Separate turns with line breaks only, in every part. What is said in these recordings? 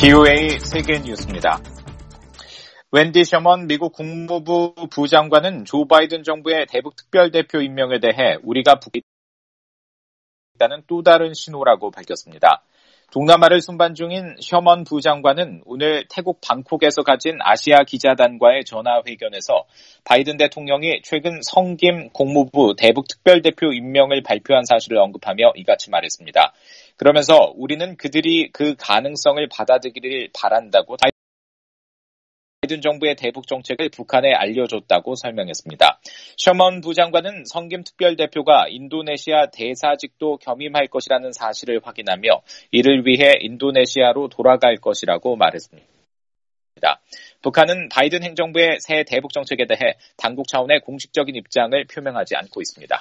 BOA 세계 뉴스입니다. 웬디 셔먼 미국 국무부 부장관은 조 바이든 정부의 대북 특별대표 임명에 대해 우리가 있다는 또 다른 신호라고 밝혔습니다. 동남아를 순방 중인 셔먼 부장관은 오늘 태국 방콕에서 가진 아시아 기자단과의 전화회견에서 바이든 대통령이 최근 성김 국무부 대북 특별대표 임명을 발표한 사실을 언급하며 이같이 말했습니다. 그러면서 우리는 그들이 그 가능성을 받아들이길 바란다고 바이든 정부의 대북 정책을 북한에 알려줬다고 설명했습니다. 셔먼 부장관은 성김 특별대표가 인도네시아 대사직도 겸임할 것이라는 사실을 확인하며 이를 위해 인도네시아로 돌아갈 것이라고 말했습니다. 북한은 바이든 행정부의 새 대북 정책에 대해 당국 차원의 공식적인 입장을 표명하지 않고 있습니다.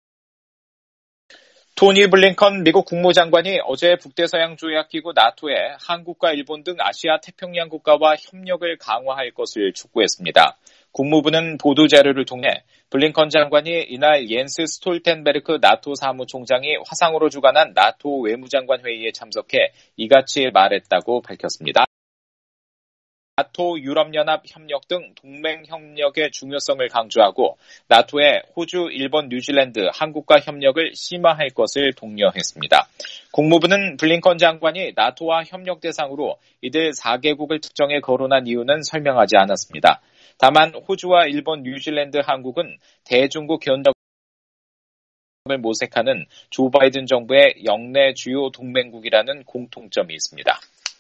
토니 블링컨 미국 국무장관이 어제 북대서양조약기구 나토에 한국과 일본 등 아시아 태평양 국가와 협력을 강화할 것을 촉구했습니다. 국무부는 보도자료를 통해 블링컨 장관이 이날 옌스 스톨텐베르크 나토 사무총장이 화상으로 주관한 나토 외무장관 회의에 참석해 이같이 말했다고 밝혔습니다. 나토, 유럽연합 협력 등 동맹 협력의 중요성을 강조하고 나토의 호주, 일본, 뉴질랜드, 한국과 협력을 심화할 것을 독려했습니다. 국무부는 블링컨 장관이 나토와 협력 대상으로 이들 4개국을 특정해 거론한 이유는 설명하지 않았습니다. 다만 호주와 일본, 뉴질랜드, 한국은 대중국 견적을 모색하는 조 바이든 정부의 역내 주요 동맹국이라는 공통점이 있습니다.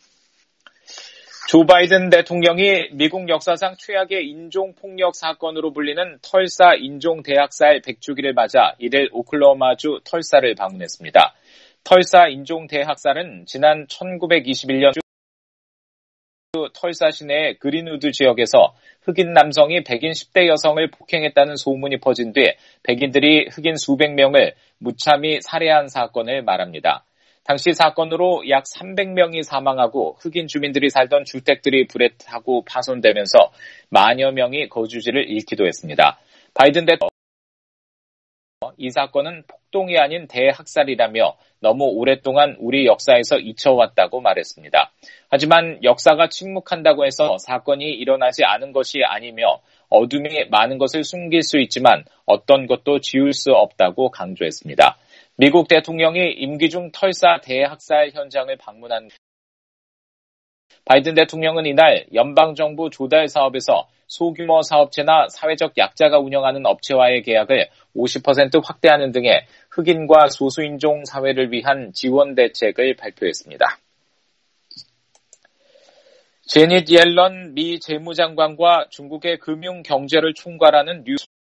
조 바이든 대통령이 미국 역사상 최악의 인종폭력 사건으로 불리는 털사 인종대학살 100주기를 맞아 이를 오클라호마주 털사를 방문했습니다. 털사 인종대학살은 지난 1921년 털사 시내의 그린우드 지역에서 흑인 남성이 백인 10대 여성을 폭행했다는 소문이 퍼진 뒤 백인들이 흑인 수백 명을 무참히 살해한 사건을 말합니다. 당시 사건으로 약 300명이 사망하고 흑인 주민들이 살던 주택들이 불에 타고 파손되면서 만여 명이 거주지를 잃기도 했습니다. 바이든 대통령은 이 사건은 폭동이 아닌 대학살이라며 너무 오랫동안 우리 역사에서 잊혀왔다고 말했습니다. 하지만 역사가 침묵한다고 해서 사건이 일어나지 않은 것이 아니며 어둠이 많은 것을 숨길 수 있지만 어떤 것도 지울 수 없다고 강조했습니다. 미국 대통령이 임기 중 털사 대학살 현장을 방문한 바이든 대통령은 이날 연방정부 조달 사업에서 소규모 사업체나 사회적 약자가 운영하는 업체와의 계약을 50% 확대하는 등의 흑인과 소수인종 사회를 위한 지원 대책을 발표했습니다. 제닛 옐런 미 재무장관과 중국의 금융 경제를 총괄하는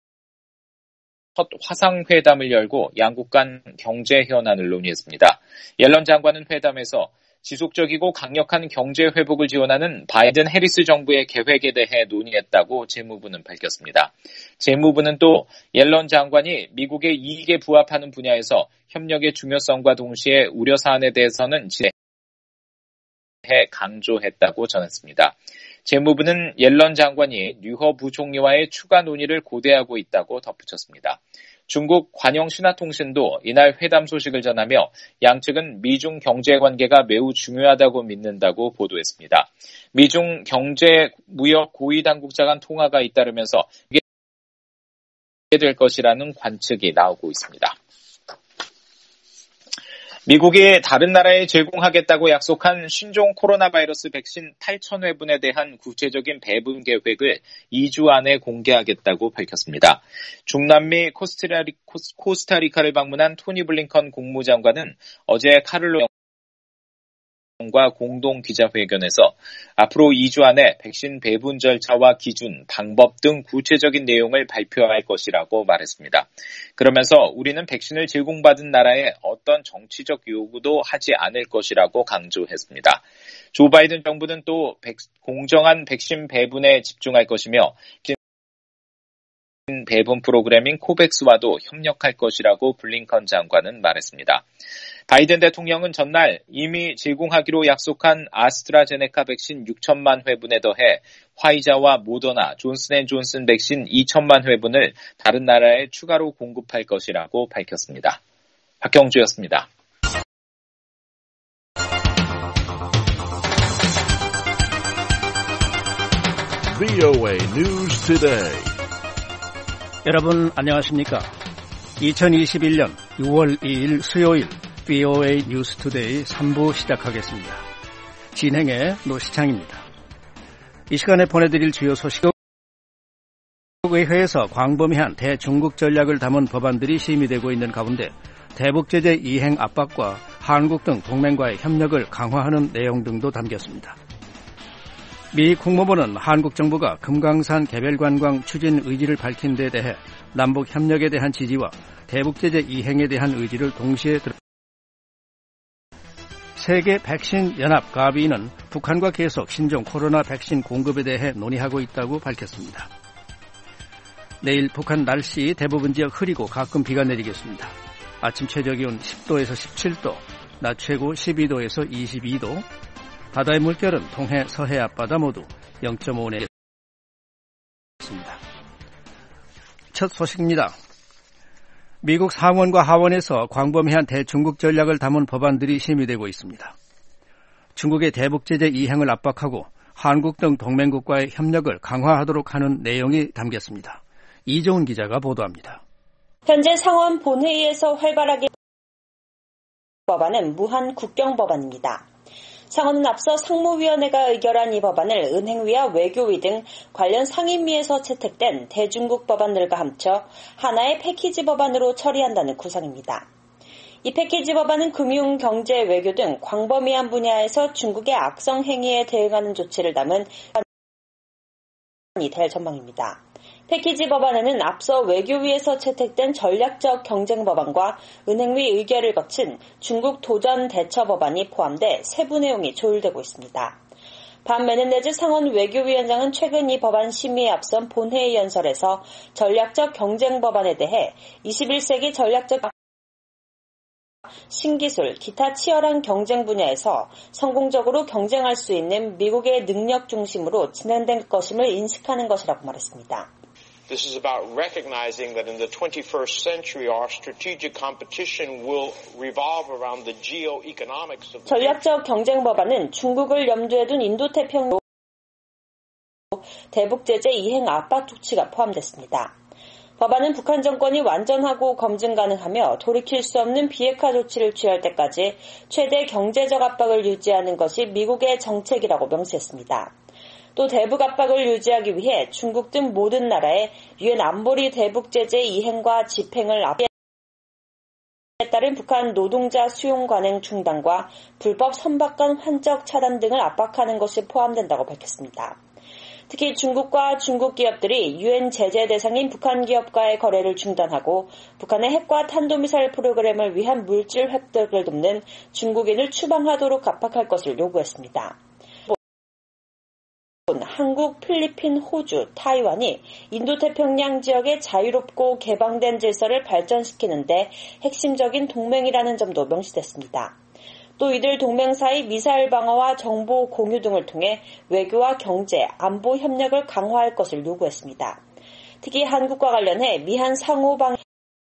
첫 화상회담을 열고 양국 간 경제 현안을 논의했습니다. 옐런 장관은 회담에서 지속적이고 강력한 경제 회복을 지원하는 바이든 해리스 정부의 계획에 대해 논의했다고 재무부는 밝혔습니다. 재무부는 또 옐런 장관이 미국의 이익에 부합하는 분야에서 협력의 중요성과 동시에 우려사안에 대해서는 강조했다고 전했습니다. 재무부는 옐런 장관이 류허 부총리와의 추가 논의를 고대하고 있다고 덧붙였습니다. 중국 관영신화통신도 이날 회담 소식을 전하며 양측은 미중 경제관계가 매우 중요하다고 믿는다고 보도했습니다. 미중 경제 무역 고위당국자 간 통화가 잇따르면서 이게 될 것이라는 관측이 나오고 있습니다. 미국이 다른 나라에 제공하겠다고 약속한 신종 코로나 바이러스 백신 8,000회분에 대한 구체적인 배분 계획을 2주 안에 공개하겠다고 밝혔습니다. 중남미 코스타리카를 방문한 토니 블링컨 국무장관은 어제 카를로 과 공동 기자회견에서 앞으로 2주 안에 백신 배분 절차와 기준, 방법 등 구체적인 내용을 발표할 것이라고 말했습니다. 그러면서 우리는 백신을 제공받은 나라에 어떤 정치적 요구도 하지 않을 것이라고 강조했습니다. 조 바이든 정부는 또 공정한 백신 배분에 집중할 것이며 배분 프로그램인 코백스와도 협력할 것이라고 블링컨 장관은 말했습니다. 바이든 대통령은 전날 이미 제공하기로 약속한 아스트라제네카 백신 6천만 회분에 더해 화이자와 모더나, 존슨앤존슨 백신 2천만 회분을 다른 나라에 추가로 공급할 것이라고 밝혔습니다. 박경주였습니다.
VOA News Today.
여러분 안녕하십니까? 2021년 6월 2일 수요일 VOA News Today 3부 시작하겠습니다. 진행의 노시창입니다. 이 시간에 보내드릴 주요 소식은 의회에서 광범위한 대중국 전략을 담은 법안들이 심의되고 있는 가운데 대북제재 이행 압박과 한국 등 동맹과의 협력을 강화하는 내용 등도 담겼습니다. 미 국무부는 한국 정부가 금강산 개별관광 추진 의지를 밝힌 데 대해 남북 협력에 대한 지지와 대북제재 이행에 대한 의지를 동시에 세계 백신 연합 가비는 북한과 계속 신종 코로나 백신 공급에 대해 논의하고 있다고 밝혔습니다. 내일 북한 날씨 대부분 지역 흐리고 가끔 비가 내리겠습니다. 아침 최저기온 10도에서 17도, 낮 최고 12도에서 22도, 바다의 물결은 동해, 서해 앞바다 모두 0.5내 있습니다. 첫 소식입니다. 미국 상원과 하원에서 광범위한 대중국 전략을 담은 법안들이 심의되고 있습니다. 중국의 대북제재 이행을 압박하고 한국 등 동맹국과의 협력을 강화하도록 하는 내용이 담겼습니다. 이종훈 기자가 보도합니다.
현재 상원 본회의에서 활발하게 법안은 무한 국경 법안입니다. 상원은 앞서 상무위원회가 의결한 이 법안을 은행위와 외교위 등 관련 상임위에서 채택된 대중국 법안들과 합쳐 하나의 패키지 법안으로 처리한다는 구상입니다. 이 패키지 법안은 금융, 경제, 외교 등 광범위한 분야에서 중국의 악성 행위에 대응하는 조치를 담은 법안이 될 전망입니다. 패키지 법안에는 앞서 외교위에서 채택된 전략적 경쟁 법안과 은행위 의결을 거친 중국 도전 대처 법안이 포함돼 세부 내용이 조율되고 있습니다. 반 메네데즈 상원 외교위원장은 최근 이 법안 심의에 앞선 본회의 연설에서 전략적 경쟁 법안에 대해 21세기 전략적 신기술, 기타 치열한 경쟁 분야에서 성공적으로 경쟁할 수 있는 미국의 능력 중심으로 진행된 것임을 인식하는 것이라고 말했습니다.
This is about recognizing that in the 21st century our strategic competition will revolve around the geoeconomics of
전략적 경쟁 법안은 중국을 염두에 둔 인도태평양 대북제재 이행 압박 조치가 포함됐습니다. 법안은 북한 정권이 완전하고 검증 가능하며 돌이킬 수 없는 비핵화 조치를 취할 때까지 최대 경제적 압박을 유지하는 것이 미국의 정책이라고 명시했습니다. 또 대북 압박을 유지하기 위해 중국 등 모든 나라에 유엔 안보리 대북제재 이행과 집행을 압박에 따른 북한 노동자 수용 관행 중단과 불법 선박간 환적 차단 등을 압박하는 것이 포함된다고 밝혔습니다. 특히 중국과 중국 기업들이 유엔 제재 대상인 북한 기업과의 거래를 중단하고 북한의 핵과 탄도미사일 프로그램을 위한 물질 획득을 돕는 중국인을 추방하도록 압박할 것을 요구했습니다. 한국, 필리핀, 호주, 타이완이 인도태평양 지역의 자유롭고 개방된 질서를 발전시키는데 핵심적인 동맹이라는 점도 명시됐습니다. 또 이들 동맹 사이 미사일 방어와 정보 공유 등을 통해 외교와 경제, 안보 협력을 강화할 것을 요구했습니다. 특히 한국과 관련해 미한 상호 방위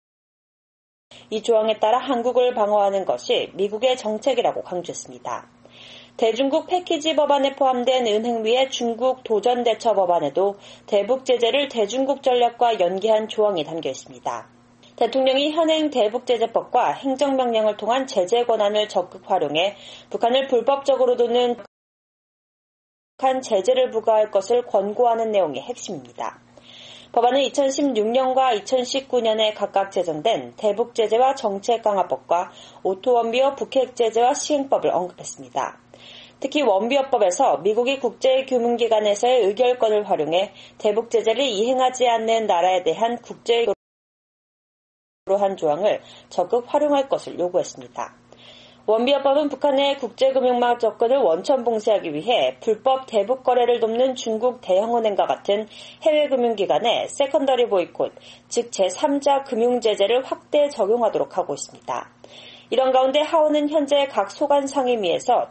이 조항에 따라 한국을 방어하는 것이 미국의 정책이라고 강조했습니다. 대중국 패키지 법안에 포함된 은행위의 중국 도전 대처 법안에도 대북 제재를 대중국 전략과 연계한 조항이 담겨 있습니다. 대통령이 현행 대북제재법과 행정명령을 통한 제재 권한을 적극 활용해 북한을 불법적으로 돕는 북한 제재를 부과할 것을 권고하는 내용이 핵심입니다. 법안은 2016년과 2019년에 각각 제정된 대북제재와 정책강화법과 오토원비어 북핵제재와 시행법을 언급했습니다. 특히 원비어법에서 미국이 국제금융기관에서의 의결권을 활용해 대북제재를 이행하지 않는 나라에 대한 국제로 한 조항을 적극 활용할 것을 요구했습니다. 원비어법은 북한의 국제금융망 접근을 원천 봉쇄하기 위해 불법 대북 거래를 돕는 중국 대형은행과 같은 해외 금융기관에 세컨더리 보이콧, 즉 제3자 금융제재를 확대 적용하도록 하고 있습니다. 이런 가운데 하원은 현재 각 소관 상임위에서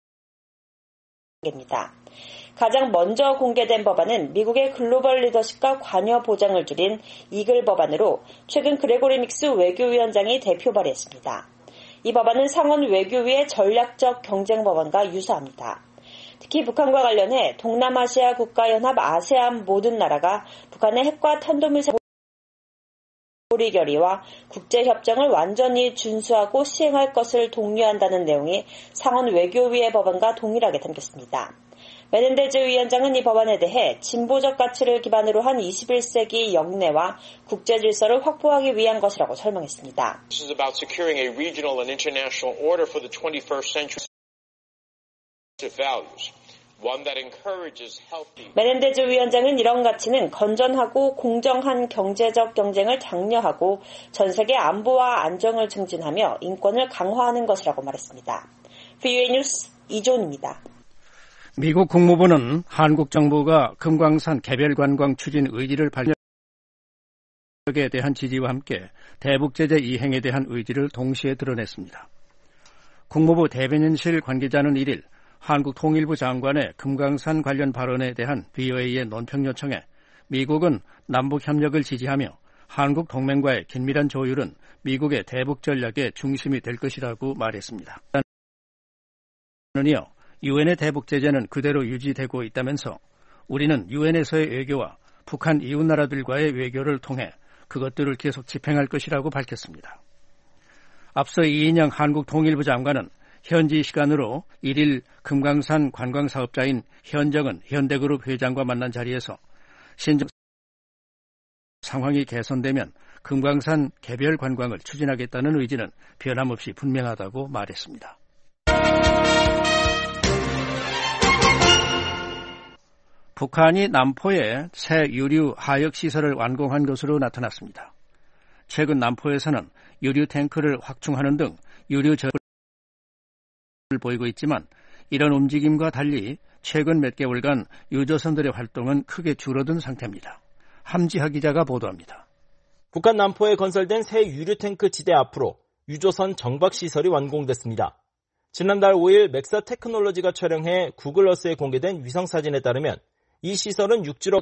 대중입니다. 가장 먼저 공개된 법안은 미국의 글로벌 리더십과 관여 보장을 줄인 이글 법안으로 최근 그레고리 믹스 외교위원장이 대표 발의했습니다. 이 법안은 상원 외교위의 전략적 경쟁 법안과 유사합니다. 특히 북한과 관련해 동남아시아 국가연합 아세안 모든 나라가 북한의 핵과 탄도미사일 보리 결의와 국제협정을 완전히 준수하고 시행할 것을 독려한다는 내용이 상원 외교위의 법안과 동일하게 담겼습니다. 메넨데즈 위원장은 이 법안에 대해 진보적 가치를 기반으로 한 21세기 영내와 국제 질서를 확보하기 위한 것이라고 설명했습니다.
This is about securing a regional and international order for the 21st century values. One that encourages healthy.
메넨데즈 위원장은 이런 가치는 건전하고 공정한 경제적 경쟁을 장려하고 전 세계 안보와 안정을 증진하며 인권을 강화하는 것이라고 말했습니다. VOA 뉴스 이존입니다.
미국 국무부는 한국 정부가 금강산 개별 관광 추진 의지를 발표에 대한 지지와 함께 대북 제재 이행에 대한 의지를 동시에 드러냈습니다. 국무부 대변인실 관계자는 1일 한국 통일부 장관의 금강산 관련 발언에 대한 VOA의 논평 요청에 미국은 남북 협력을 지지하며 한국 동맹과의 긴밀한 조율은 미국의 대북 전략의 중심이 될 것이라고 말했습니다. 이어 유엔의 대북 제재는 그대로 유지되고 있다면서 우리는 유엔에서의 외교와 북한 이웃나라들과의 외교를 통해 그것들을 계속 집행할 것이라고 밝혔습니다. 앞서 이인영 한국 통일부 장관은 현지 시간으로 1일 금강산 관광사업자인 현정은 현대그룹 회장과 만난 자리에서 신정 상황이 개선되면 금강산 개별 관광을 추진하겠다는 의지는 변함없이 분명하다고 말했습니다. 북한이 남포에 새 유류 하역 시설을 완공한 것으로 나타났습니다. 최근 남포에서는 유류 탱크를 확충하는 등 유류 저을 보이고 있지만 이런 움직임과 달리 최근 몇 개월간 유조선들의 활동은 크게 줄어든 상태입니다. 함지하 기자가 보도합니다.
북한 남포에 건설된 새 유류 탱크 지대 앞으로 유조선 정박 시설이 완공됐습니다. 지난달 5일 맥사 테크놀로지가 촬영해 구글어스에 공개된 위성사진에 따르면 이 시설은 육지로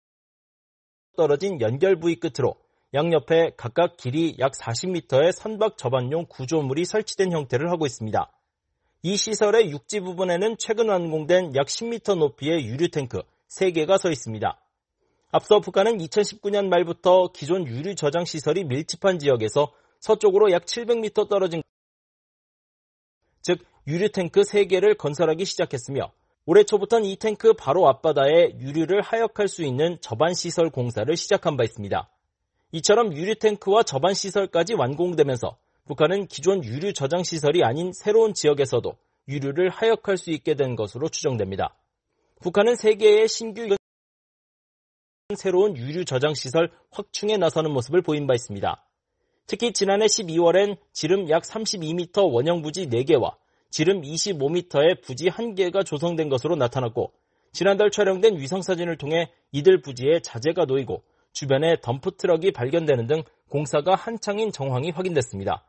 떨어진 연결 부위 끝으로 양옆에 각각 길이 약 40m의 선박 접안용 구조물이 설치된 형태를 하고 있습니다. 이 시설의 육지 부분에는 최근 완공된 약 10m 높이의 유류 탱크 3개가 서 있습니다. 앞서 북한은 2019년 말부터 기존 유류 저장 시설이 밀집한 지역에서 서쪽으로 약 700m 떨어진 즉 유류 탱크 3개를 건설하기 시작했으며 올해 초부터는 이 탱크 바로 앞바다에 유류를 하역할 수 있는 접안시설 공사를 시작한 바 있습니다. 이처럼 유류 탱크와 접안시설까지 완공되면서 북한은 기존 유류 저장시설이 아닌 새로운 지역에서도 유류를 하역할 수 있게 된 것으로 추정됩니다. 북한은 세계의 신규 새로운 유류 저장시설 확충에 나서는 모습을 보인 바 있습니다. 특히 지난해 12월엔 지름 약 32m 원형 부지 4개와 지름 25m의 부지 1개가 조성된 것으로 나타났고 지난달 촬영된 위성사진을 통해 이들 부지에 자재가 놓이고 주변에 덤프트럭이 발견되는 등 공사가 한창인 정황이 확인됐습니다.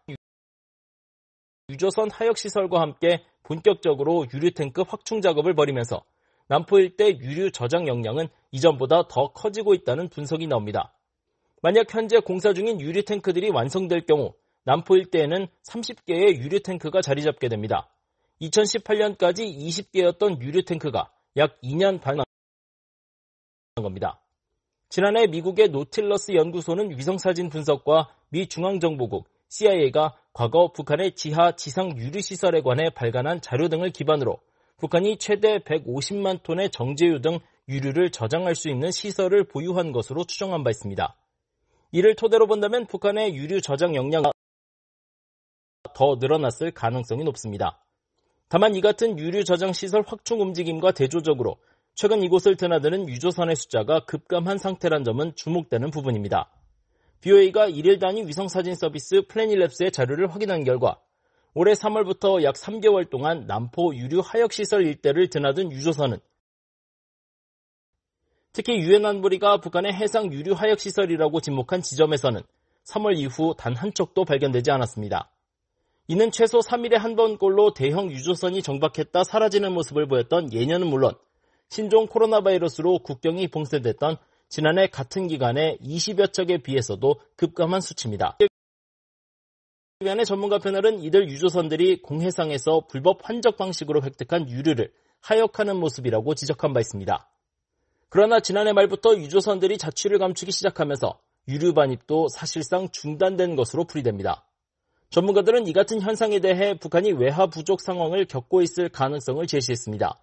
유조선 하역시설과 함께 본격적으로 유류탱크 확충 작업을 벌이면서 남포 일대 유류 저장 역량은 이전보다 더 커지고 있다는 분석이 나옵니다. 만약 현재 공사 중인 유류탱크들이 완성될 경우 남포 일대에는 30개의 유류탱크가 자리 잡게 됩니다. 2018년까지 20개였던 유류탱크가 약 2년 반 겁니다. 지난해 미국의 노틸러스 연구소는 위성사진 분석과 미 중앙정보국 CIA가 과거 북한의 지하 지상 유류시설에 관해 발간한 자료 등을 기반으로 북한이 최대 150만 톤의 정제유 등 유류를 저장할 수 있는 시설을 보유한 것으로 추정한 바 있습니다. 이를 토대로 본다면 북한의 유류 저장 역량이 더 늘어났을 가능성이 높습니다. 다만 이 같은 유류 저장 시설 확충 움직임과 대조적으로 최근 이곳을 드나드는 유조선의 숫자가 급감한 상태란 점은 주목되는 부분입니다. BOA가 1일 단위 위성사진 서비스 플래닛랩스의 자료를 확인한 결과 올해 3월부터 약 3개월 동안 남포 유류 하역시설 일대를 드나든 유조선은 특히 유엔 안보리가 북한의 해상 유류 하역시설이라고 지목한 지점에서는 3월 이후 단 한 척도 발견되지 않았습니다. 이는 최소 3일에 한 번꼴로 대형 유조선이 정박했다 사라지는 모습을 보였던 예년은 물론 신종 코로나 바이러스로 국경이 봉쇄됐던 지난해 같은 기간에 20여 척에 비해서도 급감한 수치입니다. 유엔의 전문가 패널은 이들 유조선들이 공해상에서 불법 환적 방식으로 획득한 유류를 하역하는 모습이라고 지적한 바 있습니다. 그러나 지난해 말부터 유조선들이 자취를 감추기 시작하면서 유류 반입도 사실상 중단된 것으로 풀이됩니다. 전문가들은 이 같은 현상에 대해 북한이 외화 부족 상황을 겪고 있을 가능성을 제시했습니다.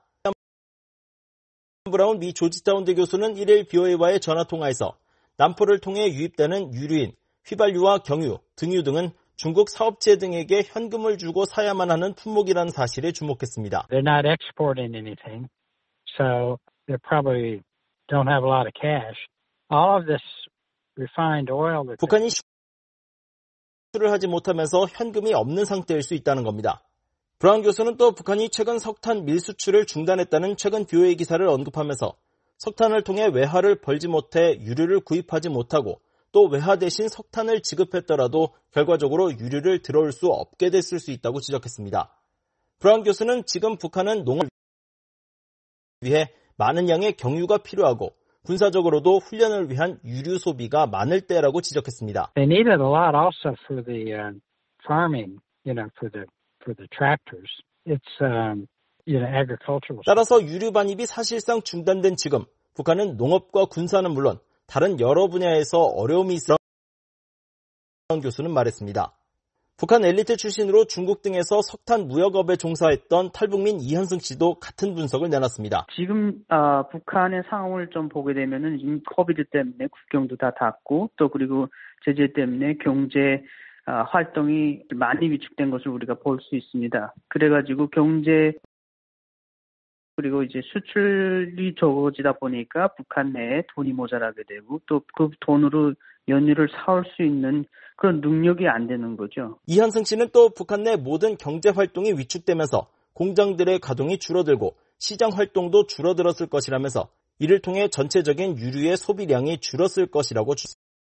브라운 미 조지타운대 교수는 1일 BOA와의 전화통화에서 남포를 통해 유입되는 유류인 휘발유와 경유, 등유 등은 중국 사업체 등에게 현금을 주고 사야만 하는 품목이라는 사실에 주목했습니다.
They're not exporting anything, so they probably don't have a lot of cash. All of this refined oil that
북한이 수출을 하지 못하면서 현금이 없는 상태일 수 있다는 겁니다. 브라운 교수는 또 북한이 최근 석탄 밀수출을 중단했다는 최근 BOA 기사를 언급하면서 석탄을 통해 외화를 벌지 못해 유류를 구입하지 못하고 또 외화 대신 석탄을 지급했더라도 결과적으로 유류를 들어올 수 없게 됐을 수 있다고 지적했습니다. 브라운 교수는 지금 북한은 농업을 위해 많은 양의 경유가 필요하고 군사적으로도 훈련을 위한 유류 소비가 많을 때라고 지적했습니다.
they needed a lot also for the farming, for the tractors. It's agricultural.
따라서 유류 반입이 사실상 중단된 지금 북한은 농업과 군사는 물론 다른 여러 분야에서 어려움이 있어 브라운 교수는 말했습니다. 북한 엘리트 출신으로 중국 등에서 석탄 무역업에 종사했던 탈북민 이현승 씨도 같은 분석을 내놨습니다.
지금 북한의 상황을 좀 보게 되면은 이미 코비드 때문에 국경도 다 닫고 또 그리고 제재 때문에 경제 활동이 많이 위축된 것을 우리가 볼 수 있습니다. 그래가지고 경제 그리고 이제 수출이 적어지다 보니까 북한 내에 돈이 모자라게 되고 또 그 돈으로 연료를 사올 수 있는 그런 능력이 안 되는 거죠.
이현승 씨는 또 북한 내 모든 경제 활동이 위축되면서 공장들의 가동이 줄어들고 시장 활동도 줄어들었을 것이라면서 이를 통해 전체적인 유류의 소비량이 줄었을 것이라고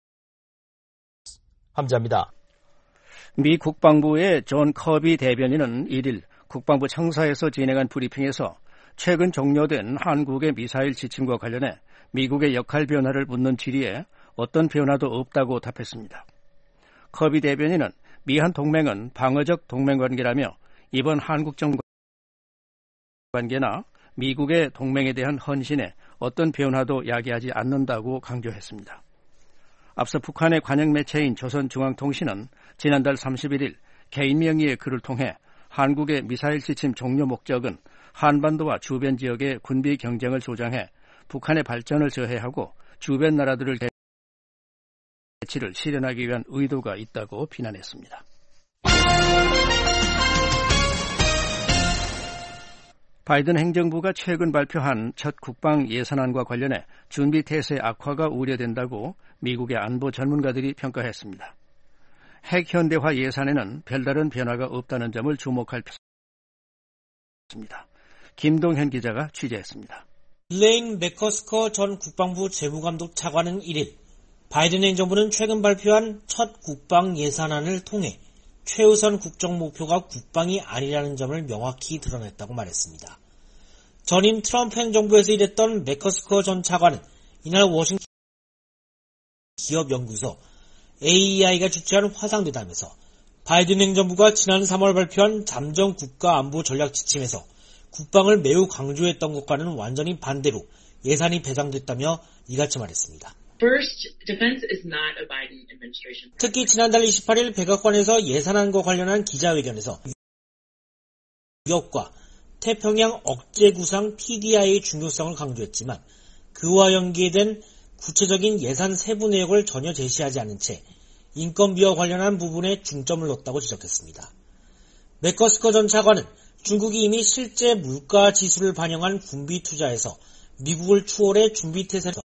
함재합니다.
미 국방부의 존 커비 대변인은 1일 국방부 청사에서 진행한 브리핑에서 최근 종료된 한국의 미사일 지침과 관련해 미국의 역할 변화를 묻는 질의에 어떤 변화도 없다고 답했습니다. 커비 대변인은 미한 동맹은 방어적 동맹관계라며 이번 한국 정부 관계나 미국의 동맹에 대한 헌신에 어떤 변화도 야기하지 않는다고 강조했습니다. 앞서 북한의 관영 매체인 조선중앙통신은 지난달 31일 개인 명의의 글을 통해 한국의 미사일 지침 종료 목적은 한반도와 주변 지역의 군비 경쟁을 조장해 북한의 발전을 저해하고 주변 나라들을 대치를 실현하기 위한 의도가 있다고 비난했습니다. 바이든 행정부가 최근 발표한 첫 국방 예산안과 관련해 준비 태세 악화가 우려된다고 미국의 안보 전문가들이 평가했습니다. 핵 현대화 예산에는 별다른 변화가 없다는 점을 주목할 필요합니다. 김동현 기자가 취재했습니다.
일레인 맥커스커 전 국방부 재무감독 차관은 1일 바이든 행정부는 최근 발표한 첫 국방 예산안을 통해 최우선 국정 목표가 국방이 아니라는 점을 명확히 드러냈다고 말했습니다. 전임 트럼프 행정부에서 일했던 맥커스커 전 차관은 이날 워싱턴 기업연구소 AEI가 주최한 화상대담에서 바이든 행정부가 지난 3월 발표한 잠정 국가안보 전략 지침에서 국방을 매우 강조했던 것과는 완전히 반대로 예산이 배상됐다며 이같이 말했습니다. 특히 지난달 28일 백악관에서 예산안과 관련한 기자회견에서 무역과 태평양 억제 구상 PDI의 중요성을 강조했지만 그와 연계된 구체적인 예산 세부 내역을 전혀 제시하지 않은 채 인건비와 관련한 부분에 중점을 뒀다고 지적했습니다. 맥커스커 전 차관은 중국이 이미 실제 물가 지수를 반영한 군비 투자에서 미국을 추월해 준비 태세에서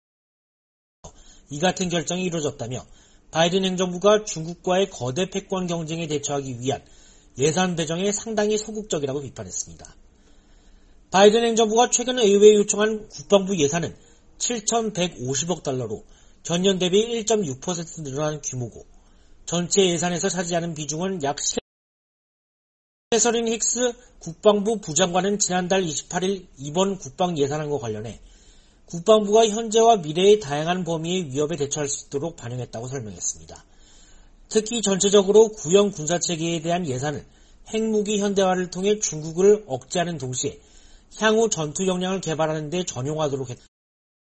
이 같은 결정이 이루어졌다며 바이든 행정부가 중국과의 거대 패권 경쟁에 대처하기 위한 예산 배정에 상당히 소극적이라고 비판했습니다. 바이든 행정부가 최근 의회에 요청한 국방부 예산은 7,150억 달러로 전년 대비 1.6% 늘어난 규모고 전체 예산에서 차지하는 비중은 약 캐서린 힉스 국방부 부장관은 지난달 28일 이번 국방 예산안과 관련해 국방부가 현재와 미래의 다양한 범위의 위협에 대처할 수 있도록 반영했다고 설명했습니다. 특히 전체적으로 구형 군사체계에 대한 예산을 핵무기 현대화를 통해 중국을 억제하는 동시에 향후 전투 역량을 개발하는 데 전용하도록 했다.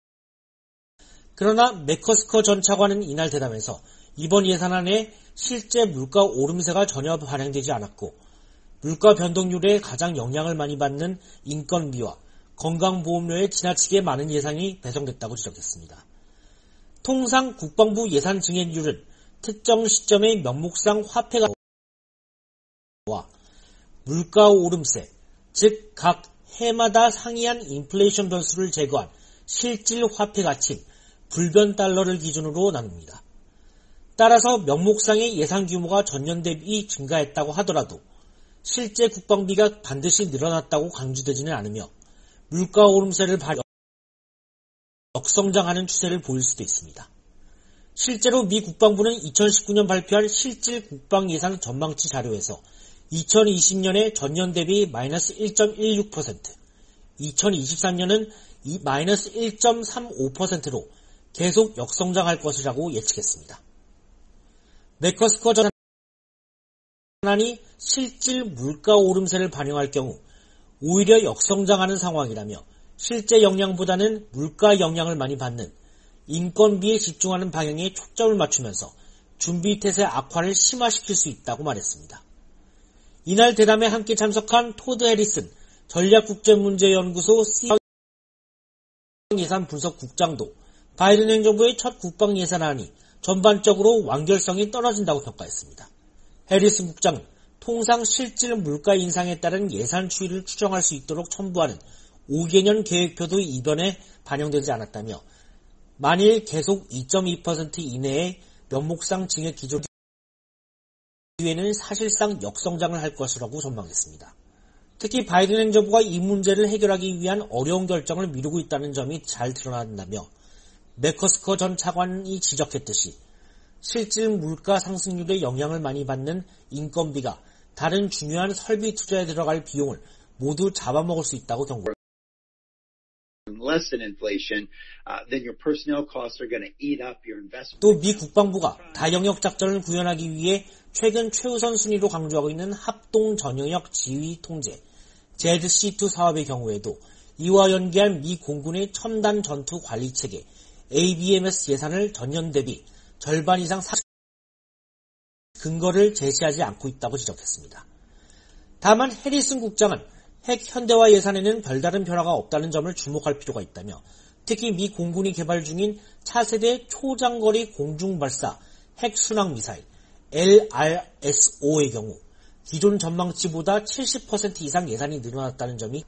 그러나 맥커스커 전 차관은 이날 대담에서 이번 예산안에 실제 물가 오름세가 전혀 반영되지 않았고 물가 변동률에 가장 영향을 많이 받는 인건비와 건강보험료에 지나치게 많은 예산이 배정됐다고 지적했습니다. 통상 국방부 예산 증액률은 특정 시점의 명목상 화폐가 물가 오름세, 즉 각 해마다 상이한 인플레이션 변수를 제거한 실질 화폐 가치인 불변 달러를 기준으로 나눕니다. 따라서 명목상의 예산 규모가 전년 대비 증가했다고 하더라도 실제 국방비가 반드시 늘어났다고 강조되지는 않으며 물가 오름세를 역성장하는 추세를 보일 수도 있습니다. 실제로 미 국방부는 2019년 발표한 실질 국방 예산 전망치 자료에서 2020년에 전년 대비 마이너스 1.16%, 2023년은 마이너스 1.35%로 계속 역성장할 것이라고 예측했습니다. 맥커스커 전 차관이 실질 물가 오름세를 반영할 경우 오히려 역성장하는 상황이라며 실제 영향보다는 물가 영향을 많이 받는 인건비에 집중하는 방향에 초점을 맞추면서 준비태세 악화를 심화시킬 수 있다고 말했습니다. 이날 대담에 함께 참석한 토드 해리슨 전략국제문제연구소 예산 분석국장도 바이든 행정부의 첫 국방 예산안이 전반적으로 완결성이 떨어진다고 평가했습니다. 해리슨 국장은 통상 실질 물가 인상에 따른 예산 추이를 추정할 수 있도록 첨부하는 5개년 계획표도 이번에 반영되지 않았다며 만일 계속 2.2% 이내의 명목상 증액 기조 뒤에는 사실상 역성장을 할 것이라고 전망했습니다. 특히 바이든 행정부가 이 문제를 해결하기 위한 어려운 결정을 미루고 있다는 점이 잘 드러난다며 맥커스커 전 차관이 지적했듯이 실질 물가 상승률에 영향을 많이 받는 인건비가 다른 중요한 설비 투자에 들어갈 비용을 모두 잡아먹을 수 있다고 경고했습니다. 또 미 국방부가 다영역 작전을 구현하기 위해 최근 최우선 순위로 강조하고 있는 합동 전영역 지휘 통제 ZC2 사업의 경우에도 이와 연계한 미 공군의 첨단 전투 관리 체계 ABMS 예산을 전년 대비 절반 이상 근거를 제시하지 않고 있다고 지적했습니다. 다만 해리슨 국장은 핵 현대화 예산에는 별다른 변화가 없다는 점을 주목할 필요가 있다며 특히 미 공군이 개발 중인 차세대 초장거리 공중발사 핵순항미사일 LRSO의 경우 기존 전망치보다 70% 이상 예산이 늘어났다는 점이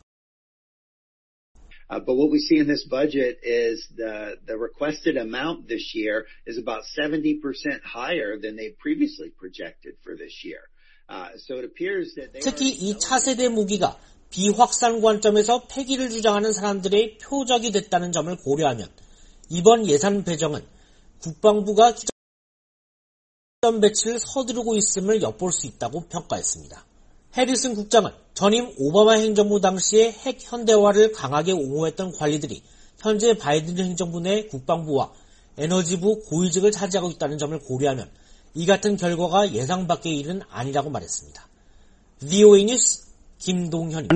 But what we see in this budget is the requested amount this year is about 70% higher than they previously projected for this year. So it appears that
특히 이 차세대 무기가 비확산 관점에서 폐기를 주장하는 사람들의 표적이 됐다는 점을 고려하면 이번 예산 배정은 국방부가 기점 배치를 서두르고 있음을 엿볼 수 있다고 평가했습니다. 해리슨 국장은 전임 오바마 행정부 당시에 핵 현대화를 강하게 옹호했던 관리들이 현재 바이든 행정부 내 국방부와 에너지부 고위직을 차지하고 있다는 점을 고려하면 이 같은 결과가 예상 밖의 일은 아니라고 말했습니다. VOA 뉴스 김동현입니다.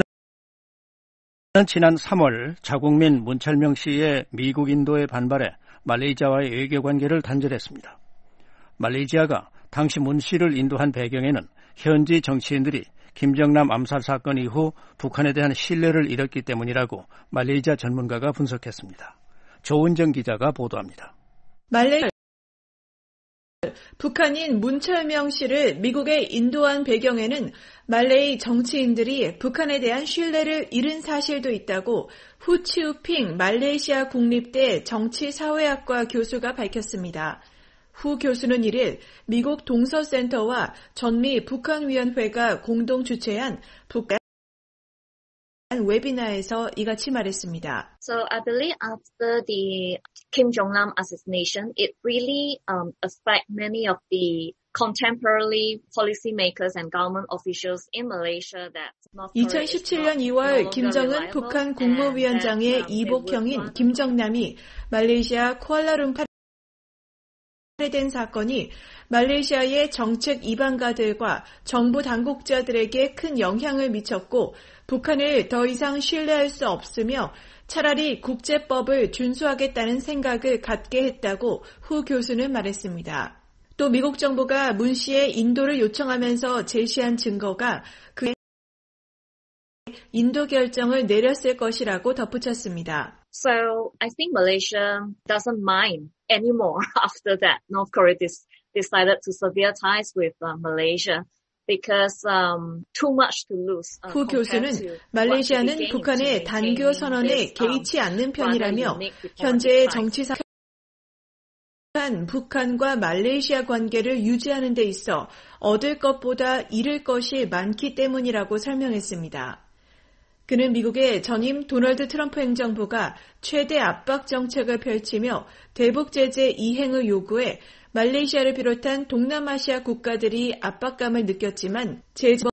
지난 3월 자국민 문철명 씨의 미국 인도에 반발해 말레이시아와의 외교관계를 단절했습니다. 말레이시아가 당시 문 씨를 인도한 배경에는 현지 정치인들이 김정남 암살 사건 이후 북한에 대한 신뢰를 잃었기 때문이라고 말레이시아 전문가가 분석했습니다. 조은정 기자가 보도합니다.
북한인 문철명 씨를 미국에 인도한 배경에는 말레이 정치인들이 북한에 대한 신뢰를 잃은 사실도 있다고 후치우핑 말레이시아 국립대 정치사회학과 교수가 밝혔습니다. 후 교수는 1일 미국 동서센터와 전미 북한위원회가 공동 주최한 북한 웨비나에서 이같이 말했습니다.
So I believe after the Kim Jong-nam assassination, it really affect many of the contemporary policymakers and government officials in Malaysia that
2017년 2월 김정은 북한 국무위원장의 이복형인 김정남이 말레이시아 쿠알라룸푸르 확대된 사건이 말레이시아의 정책 이방가들과 정부 당국자들에게 큰 영향을 미쳤고 북한을 더 이상 신뢰할 수 없으며 차라리 국제법을 준수하겠다는 생각을 갖게 했다고 후 교수는 말했습니다. 또 미국 정부가 문 씨의 인도를 요청하면서 제시한 증거가 그의 인도 결정을 내렸을 것이라고 덧붙였습니다.
So I think Malaysia doesn't mind anymore after that. North Korea decided to sever ties with Malaysia. Because too much to lose.
후 교수는 말레이시아는 북한의 단교 선언에 개의치 않는 편이라며 현재의 정치상 북한과 말레이시아 관계를 유지하는 데 있어 얻을 것보다 잃을 것이 많기 때문이라고 설명했습니다. 그는 미국의 전임 도널드 트럼프 행정부가 최대 압박 정책을 펼치며 대북 제재 이행을 요구해 말레이시아를 비롯한 동남아시아 국가들이 압박감을 느꼈지만 제재법이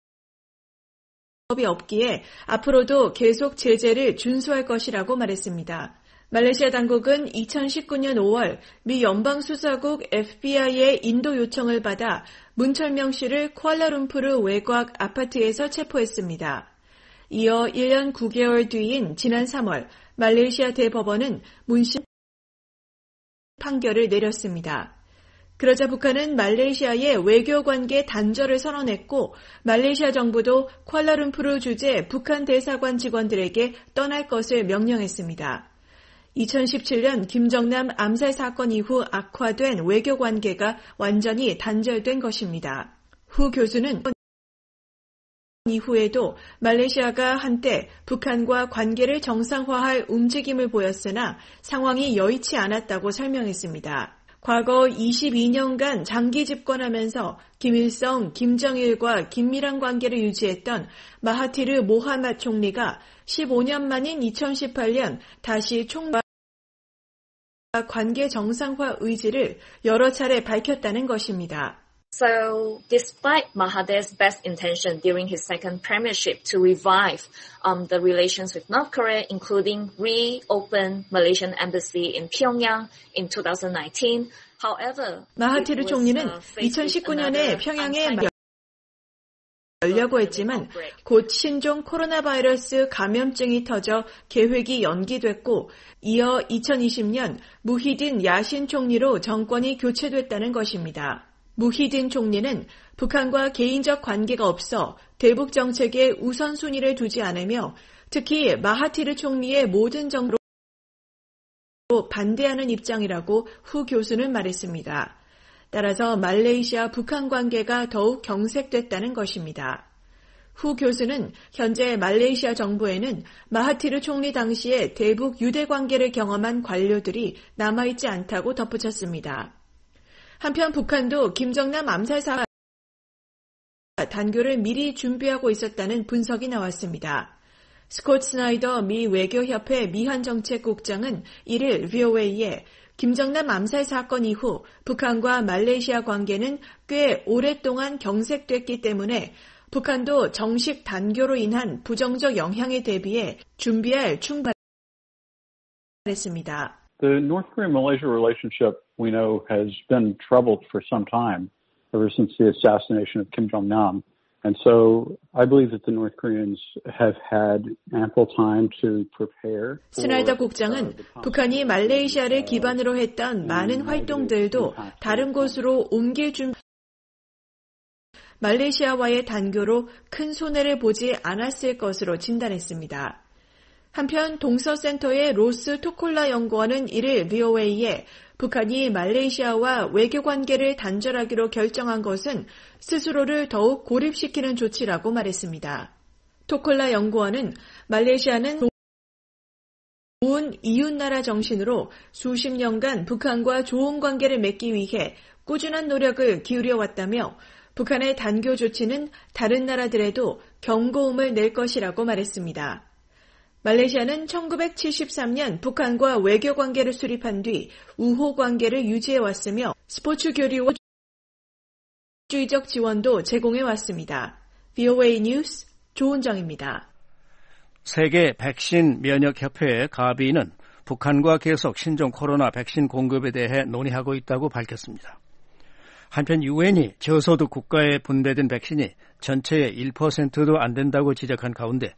없기에 앞으로도 계속 제재를 준수할 것이라고 말했습니다. 말레이시아 당국은 2019년 5월 미 연방수사국 FBI의 인도 요청을 받아 문철명 씨를 쿠알라룸푸르 외곽 아파트에서 체포했습니다. 이어 1년 9개월 뒤인 지난 3월 말레이시아 대법원은 문 씨 판결을 내렸습니다. 그러자 북한은 말레이시아의 외교관계 단절을 선언했고 말레이시아 정부도 쿠알라룸푸르 주재 북한 대사관 직원들에게 떠날 것을 명령했습니다. 2017년 김정남 암살 사건 이후 악화된 외교관계가 완전히 단절된 것입니다. 후 교수는 이후에도 말레이시아가 한때 북한과 관계를 정상화할 움직임을 보였으나 상황이 여의치 않았다고 설명했습니다. 과거 22년간 장기 집권하면서 김일성, 김정일과 긴밀한 관계를 유지했던 마하티르 모하마드 총리가 15년 만인 2018년 다시 총리와 관계 정상화 의지를 여러 차례 밝혔다는 것입니다.
So, despite Mahathir's best intention during his second premiership to revive the relations with North Korea, including reopen Malaysian embassy in Pyongyang in 2019, however,
마하티르 총리는 2019년에 평양에 열려고 했지만 곧 신종 코로나 바이러스 감염증이 터져 계획이 연기됐고 이어 2020년 무히딘 야신 총리로 정권이 교체됐다는 것입니다. 무히딘 총리는 북한과 개인적 관계가 없어 대북 정책에 우선순위를 두지 않으며 특히 마하티르 총리의 모든 정부로 반대하는 입장이라고 후 교수는 말했습니다. 따라서 말레이시아 북한 관계가 더욱 경색됐다는 것입니다. 후 교수는 현재 말레이시아 정부에는 마하티르 총리 당시에 대북 유대 관계를 경험한 관료들이 남아있지 않다고 덧붙였습니다. 한편 북한도 김정남 암살 사건 단교를 미리 준비하고 있었다는 분석이 나왔습니다. 스콧 스나이더 미 외교협회 미한정책국장은 1일 VOA에 김정남 암살 사건 이후 북한과 말레이시아 관계는 꽤 오랫동안 경색됐기 때문에 북한도 정식 단교로 인한 부정적 영향에 대비해 준비할 충분했습니다.
The North Korea-Malaysia relationship, we know, has been troubled for some time, ever since the assassination of Kim Jong-nam. And so I believe that the North Koreans have had ample time to prepare.
스나이더 국장은 북한이 말레이시아를 기반으로 했던 많은 활동들도 다른 곳으로 옮길 준비 말레이시아와의 단교로 큰 손해를 보지 않았을 것으로 진단했습니다. 한편 동서센터의 로스 토콜라 연구원은 1일 VOA에 북한이 말레이시아와 외교관계를 단절하기로 결정한 것은 스스로를 더욱 고립시키는 조치라고 말했습니다. 토콜라 연구원은 말레이시아는 좋은 이웃나라 정신으로 수십 년간 북한과 좋은 관계를 맺기 위해 꾸준한 노력을 기울여왔다며 북한의 단교 조치는 다른 나라들에도 경고음을 낼 것이라고 말했습니다. 말레이시아는 1973년 북한과 외교 관계를 수립한 뒤 우호 관계를 유지해왔으며 스포츠 교류와 주의적 지원도 제공해왔습니다. VOA 뉴스 조은정입니다.
세계 백신 면역협회의 가비는 북한과 계속 신종 코로나 백신 공급에 대해 논의하고 있다고 밝혔습니다. 한편 유엔이 저소득 국가에 분배된 백신이 전체의 1%도 안 된다고 지적한 가운데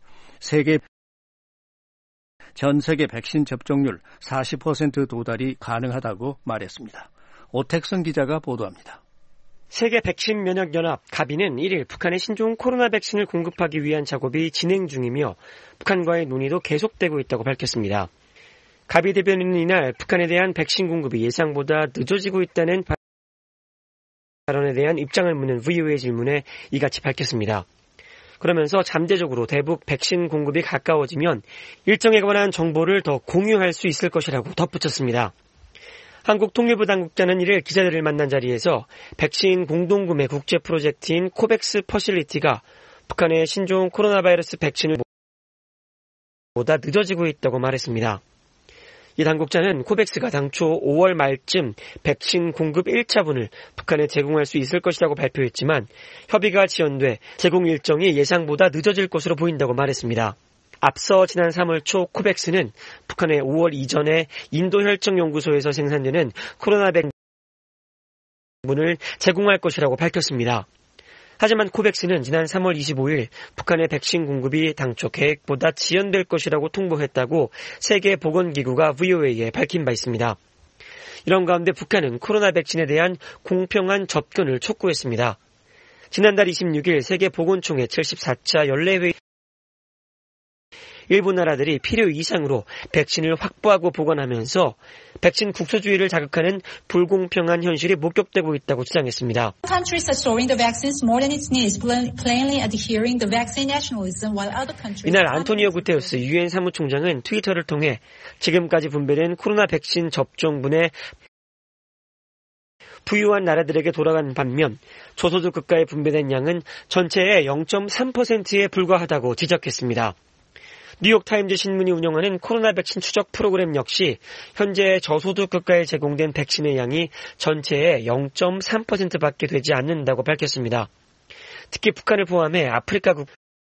전 세계 백신 접종률 40% 도달이 가능하다고 말했습니다. 오택선 기자가 보도합니다.
세계 백신 면역 연합 가비는 1일 북한의 신종 코로나 백신을 공급하기 위한 작업이 진행 중이며 북한과의 논의도 계속되고 있다고 밝혔습니다. 가비 대변인은 이날 북한에 대한 백신 공급이 예상보다 늦어지고 있다는 발언에 대한 입장을 묻는 VOA 질문에 이같이 밝혔습니다. 그러면서 잠재적으로 대북 백신 공급이 가까워지면 일정에 관한 정보를 더 공유할 수 있을 것이라고 덧붙였습니다. 한국 통일부 당국자는 1일 기자들을 만난 자리에서 백신 공동구매 국제 프로젝트인 코백스 퍼실리티가 북한의 신종 코로나 바이러스 백신을 보다 늦어지고 있다고 말했습니다. 이 당국자는 코백스가 당초 5월 말쯤 백신 공급 1차분을 북한에 제공할 수 있을 것이라고 발표했지만 협의가 지연돼 제공 일정이 예상보다 늦어질 것으로 보인다고 말했습니다. 앞서 지난 3월 초 코백스는 북한에 5월 이전에 인도혈청연구소에서 생산되는 코로나 백신을 제공할 것이라고 밝혔습니다. 하지만 코백스는 지난 3월 25일 북한의 백신 공급이 당초 계획보다 지연될 것이라고 통보했다고 세계보건기구가 VOA에 밝힌 바 있습니다. 이런 가운데 북한은 코로나 백신에 대한 공평한 접근을 촉구했습니다. 지난달 26일 세계보건총회 74차 연례회의 일부 나라들이 필요 이상으로 백신을 확보하고 보관하면서 백신 국소주의를 자극하는 불공평한 현실이 목격되고 있다고 주장했습니다. 이날 안토니오 구테우스 유엔 사무총장은 트위터를 통해 지금까지 분배된 코로나 백신 접종분의 부유한 나라들에게 돌아간 반면 저소득 국가에 분배된 양은 전체의 0.3%에 불과하다고 지적했습니다. 뉴욕타임즈 신문이 운영하는 코로나 백신 추적 프로그램 역시 현재 저소득 국가에 제공된 백신의 양이 전체의 0.3%밖에 되지 않는다고 밝혔습니다. 특히 북한을 포함해 아프리카국,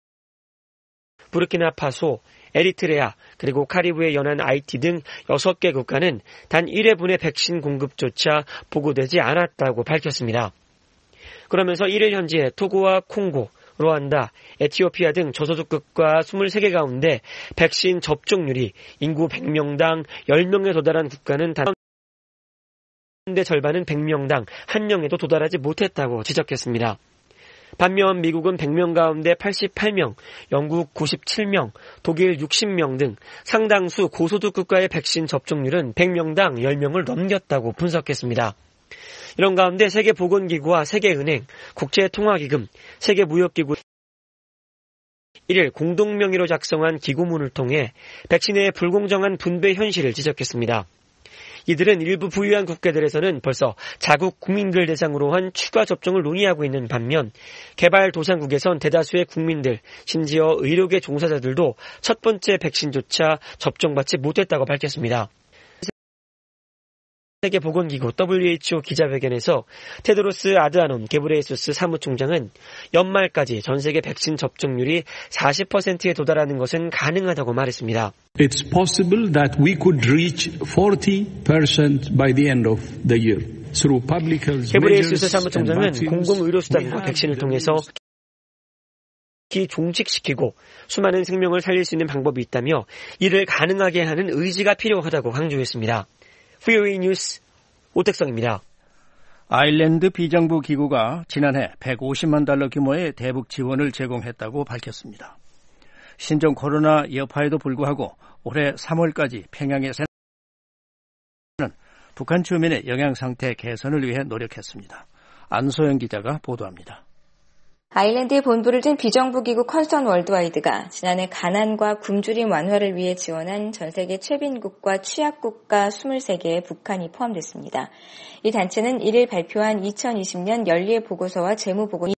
부르키나파소, 에리트레아, 그리고 카리브해 연안 아이티 등 6개 국가는 단 1회분의 백신 공급조차 보고되지 않았다고 밝혔습니다. 그러면서 1일 현재 토고와 콩고, 루안다, 에티오피아 등 저소득 국가 23개 가운데 백신 접종률이 인구 100명당 10명에 도달한 국가는 단 절반은 100명당 1명에도 도달하지 못했다고 지적했습니다. 반면 미국은 100명 가운데 88명, 영국 97명, 독일 60명 등 상당수 고소득 국가의 백신 접종률은 100명당 10명을 넘겼다고 분석했습니다. 이런 가운데 세계보건기구와 세계은행, 국제통화기금, 세계무역기구 1일 공동명의로 작성한 기고문을 통해 백신의 불공정한 분배 현실을 지적했습니다. 이들은 일부 부유한 국가들에서는 벌써 자국 국민들 대상으로 한 추가 접종을 논의하고 있는 반면 개발도상국에선 대다수의 국민들, 심지어 의료계 종사자들도 첫 번째 백신조차 접종받지 못했다고 밝혔습니다. 세계보건기구 WHO 기자회견에서 테드로스 아드하놈 게브레예수스 사무총장은 연말까지 전 세계 백신 접종률이 40%에 도달하는 것은 가능하다고 말했습니다.
It's possible that we could reach 40% by the end of the year. Through public health
게브레예수스 사무총장은 공공의료수단과 백신을 통해서 종식시키고 수많은 생명을 살릴 수 있는 방법이 있다며 이를 가능하게 하는 의지가 필요하다고 강조했습니다. VOA 뉴스 오택성입니다.
아일랜드 비정부 기구가 지난해 150만 달러 규모의 대북 지원을 제공했다고 밝혔습니다. 신종 코로나 여파에도 불구하고 올해 3월까지 평양에 세는 북한 주민의 영양 상태 개선을 위해 노력했습니다. 안소영 기자가 보도합니다.
아일랜드에 본부를 둔 비정부기구 컨선 월드와이드가 지난해 가난과 굶주림 완화를 위해 지원한 전세계 최빈국과 취약국가 23개에 북한이 포함됐습니다. 이 단체는 1일 발표한 2020년 연리의 보고서와 재무보고는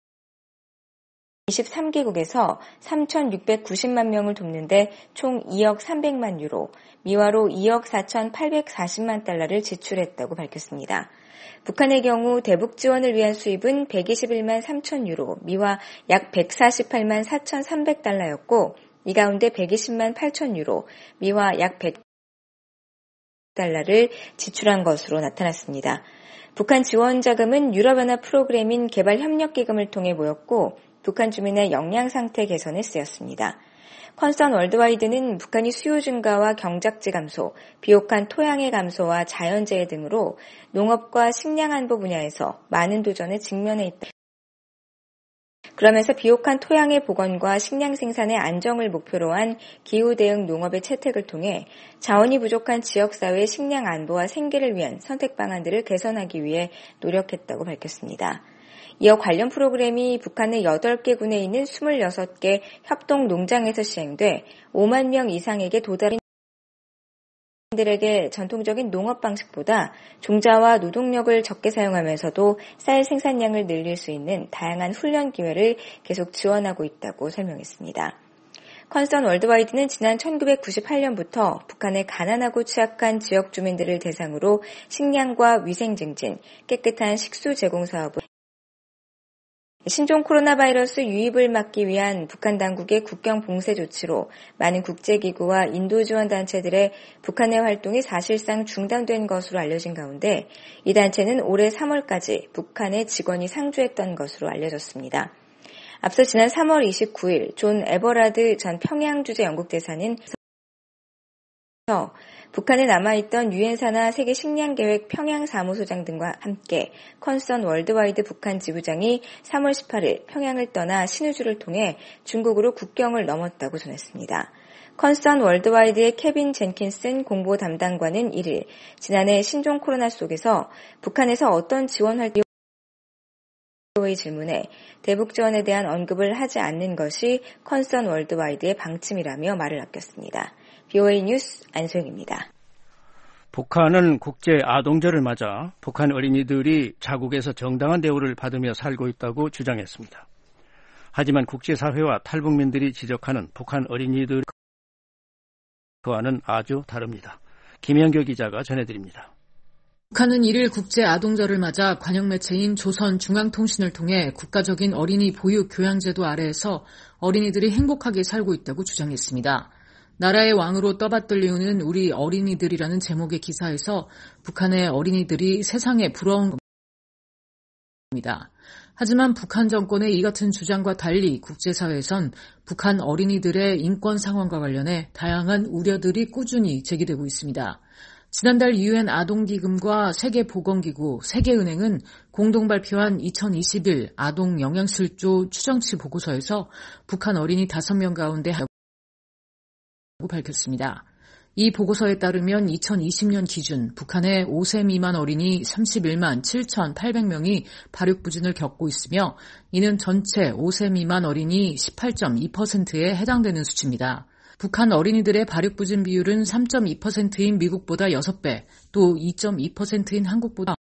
23개국에서 3,690만 명을 돕는데 총 2억 300만 유로, 미화로 2억 4,840만 달러를 지출했다고 밝혔습니다. 북한의 경우 대북 지원을 위한 수입은 121만 3천 유로, 미화 약 148만 4,300달러였고 이 가운데 120만 8천 유로, 미화 약 달러를 지출한 것으로 나타났습니다. 북한 지원 자금은 유럽연합 프로그램인 개발협력기금을 통해 모였고 북한 주민의 영양 상태 개선에 쓰였습니다. 컨선 월드와이드는 북한이 수요 증가와 경작지 감소, 비옥한 토양의 감소와 자연재해 등으로 농업과 식량 안보 분야에서 많은 도전에 직면해 있다. 그러면서 비옥한 토양의 복원과 식량 생산의 안정을 목표로 한 기후 대응 농업의 채택을 통해 자원이 부족한 지역사회의 식량 안보와 생계를 위한 선택 방안들을 개선하기 위해 노력했다고 밝혔습니다. 이어 관련 프로그램이 북한의 8개 군에 있는 26개 협동 농장에서 시행돼 5만 명 이상에게 도달한 들에게 전통적인 농업 방식보다 종자와 노동력을 적게 사용하면서도 쌀 생산량을 늘릴 수 있는 다양한 훈련 기회를 계속 지원하고 있다고 설명했습니다. 컨선 월드와이드는 지난 1998년부터 북한의 가난하고 취약한 지역 주민들을 대상으로 식량과 위생 증진, 깨끗한 식수 제공 사업을 신종 코로나 바이러스 유입을 막기 위한 북한 당국의 국경 봉쇄 조치로 많은 국제기구와 인도 지원 단체들의 북한의 활동이 사실상 중단된 것으로 알려진 가운데 이 단체는 올해 3월까지 북한의 직원이 상주했던 것으로 알려졌습니다. 앞서 지난 3월 29일 존 에버라드 전 평양주재 영국대사는 북한에 남아있던 유엔사나 세계식량계획 평양사무소장 등과 함께 컨선 월드와이드 북한 지부장이 3월 18일 평양을 떠나 신우주를 통해 중국으로 국경을 넘었다고 전했습니다. 컨선 월드와이드의 케빈 젠킨슨 공보 담당관은 1일 지난해 신종 코로나 속에서 북한에서 어떤 지원 활동이 의 질문에 대북 지원에 대한 언급을 하지 않는 것이 컨선 월드와이드의 방침이라며 말을 아꼈습니다. BOA 뉴스 안소영입니다.
북한은 국제 아동절을 맞아 북한 어린이들이 자국에서 정당한 대우를 받으며 살고 있다고 주장했습니다. 하지만 국제사회와 탈북민들이 지적하는 북한 어린이들 그와는 아주 다릅니다. 김영교 기자가 전해드립니다.
북한은 1일 국제 아동절을 맞아 관영 매체인 조선중앙통신을 통해 국가적인 어린이 보육 교양제도 아래에서 어린이들이 행복하게 살고 있다고 주장했습니다. 나라의 왕으로 떠받들리우는 우리 어린이들이라는 제목의 기사에서 북한의 어린이들이 세상에 부러운 겁니다. 하지만 북한 정권의 이 같은 주장과 달리 국제사회에선 북한 어린이들의 인권 상황과 관련해 다양한 우려들이 꾸준히 제기되고 있습니다. 지난달 유엔 아동기금과 세계보건기구, 세계은행은 공동 발표한 2021 아동 영양실조 추정치 보고서에서 북한 어린이 5명 가운데 밝혔습니다. 이 보고서에 따르면 2020년 기준 북한의 5세 미만 어린이 31만 7,800명이 발육부진을 겪고 있으며 이는 전체 5세 미만 어린이 18.2%에 해당되는 수치입니다. 북한 어린이들의 발육부진 비율은 3.2%인 미국보다 6배, 또 2.2%인 한국보다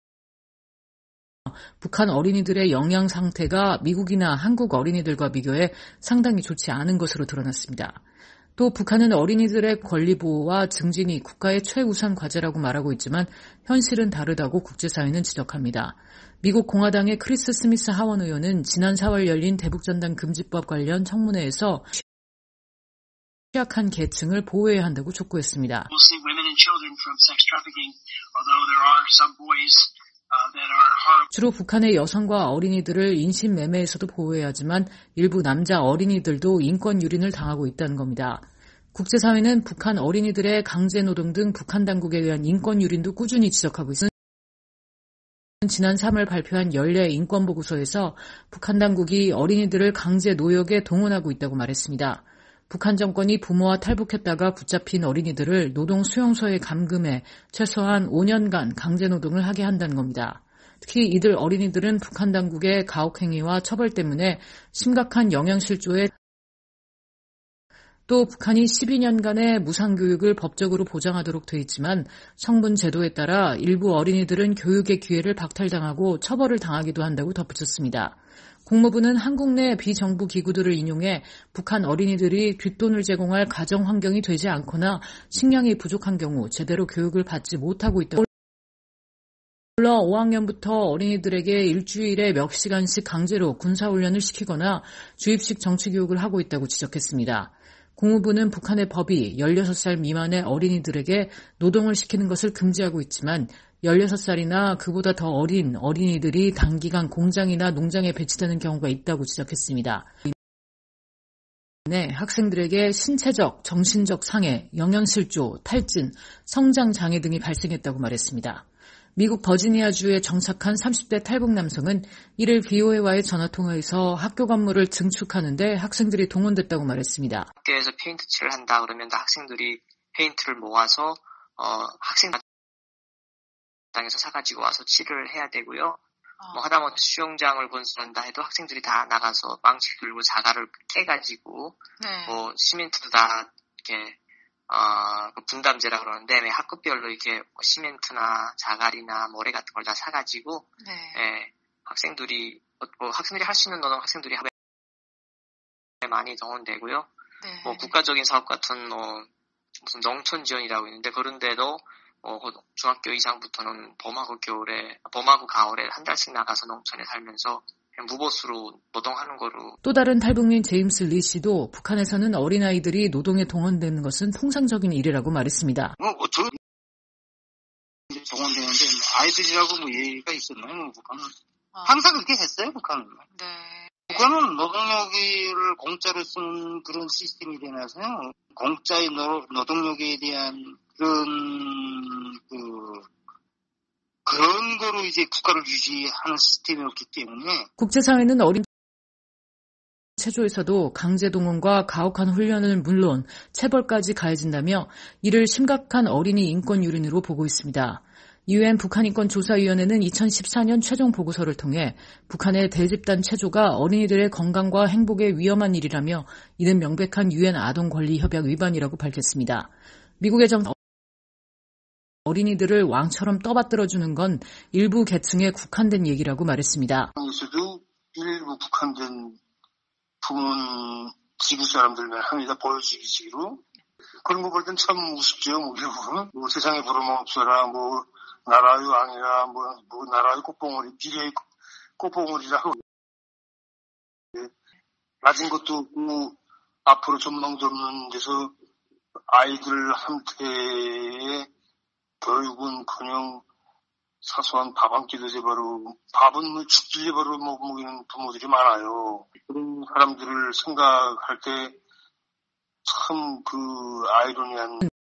북한 어린이들의 영양 상태가 미국이나 한국 어린이들과 비교해 상당히 좋지 않은 것으로 드러났습니다. 또 북한은 어린이들의 권리 보호와 증진이 국가의 최우선 과제라고 말하고 있지만 현실은 다르다고 국제사회는 지적합니다. 미국 공화당의 크리스 스미스 하원 의원은 지난 4월 열린 대북전단 금지법 관련 청문회에서 취약한 계층을 보호해야 한다고 촉구했습니다. 주로 북한의 여성과 어린이들을 인신매매에서도 보호해야 하지만 일부 남자 어린이들도 인권 유린을 당하고 있다는 겁니다. 국제사회는 북한 어린이들의 강제노동 등 북한 당국에 의한 인권 유린도 꾸준히 지적하고 있습니다. 지난 3월 발표한 연례 인권보고서에서 북한 당국이 어린이들을 강제 노역에 동원하고 있다고 말했습니다. 북한 정권이 부모와 탈북했다가 붙잡힌 어린이들을 노동 수용소에 감금해 최소한 5년간 강제노동을 하게 한다는 겁니다. 특히 이들 어린이들은 북한 당국의 가혹행위와 처벌 때문에 심각한 영양실조에 또 북한이 12년간의 무상교육을 법적으로 보장하도록 돼 있지만 성분 제도에 따라 일부 어린이들은 교육의 기회를 박탈당하고 처벌을 당하기도 한다고 덧붙였습니다. 국무부는 한국 내 비정부 기구들을 인용해 북한 어린이들이 뒷돈을 제공할 가정 환경이 되지 않거나 식량이 부족한 경우 제대로 교육을 받지 못하고 있다고 물론 5학년부터 어린이들에게 일주일에 몇 시간씩 강제로 군사훈련을 시키거나 주입식 정치교육을 하고 있다고 지적했습니다. 국무부는 북한의 법이 16살 미만의 어린이들에게 노동을 시키는 것을 금지하고 있지만 16살이나 그보다 더 어린 어린이들이 단기간 공장이나 농장에 배치되는 경우가 있다고 지적했습니다. 네, 학생들에게 신체적, 정신적 상해, 영양실조, 탈진, 성장장애 등이 발생했다고 말했습니다. 미국 버지니아주에 정착한 30대 탈북 남성은 1일 BOA와의 전화통화에서 학교 건물을 증축하는 데 학생들이 동원됐다고 말했습니다.
학교에서 페인트 칠을 한다 그러면 학생들이 페인트를 모아서 학생당에서 사가지고 와서 칠을 해야 되고요. 하다못해 수영장을 건설한다 해도 학생들이 다 나가서 망치 들고 자갈을 깨가지고 시멘트도 다 이렇게 분담제라 그러는데 학급별로 이렇게 시멘트나 자갈이나 모래 같은 걸 다 사가지고 학생들이 할 수 있는 노동 학생들이 많이 동원되고요. 국가적인 사업 같은 무슨 농촌 지원이라고 있는데 그런데도 중학교 이상부터는 봄하고 가을에 한 달씩 나가서 농촌에 살면서 무보수로 노동하는 거로.
또 다른 탈북민 제임스 리 씨도 북한에서는 어린아이들이 노동에 동원되는 것은 통상적인 일이라고 말했습니다.
동원되는데 아이들이라고 예의가 있었나요? 북한은 항상 그렇게 했어요. 북한은. 북한은 노동력을 공짜로 쓰는 그런 시스템이 되나서요. 공짜의 노동력에 대한 그런 거로 이제 국가를 유지하는 시스템이었기 때문에
국제사회는 어린 체조에서도 강제동원과 가혹한 훈련은 물론 체벌까지 가해진다며 이를 심각한 어린이 인권 유린으로 보고 있습니다. UN 북한인권조사위원회는 2014년 최종 보고서를 통해 북한의 대집단 체조가 어린이들의 건강과 행복에 위험한 일이라며 이는 명백한 UN 아동권리협약 위반이라고 밝혔습니다. 미국의 어린이들을 왕처럼 떠받들어주는 건 일부 계층에 국한된 얘기라고 말했습니다.
여기서도 일부 국한된 부문 지구 사람들만 합니다. 보여주기식으로. 그런 거 볼 땐 참 우습죠. 뭐 세상에 부름없어라, 나라의 왕이라, 나라의 꽃봉오리, 비례의 꽃봉오리라고. 낮은 것도 없고, 앞으로 전망도 없는 데서 아이들한테 교육은커녕 사소한 밥 한 끼도 제바로 밥은 죽기 제바로 먹이는 부모들이 많아요. 그런 사람들을 생각할 때 참 아이러니한.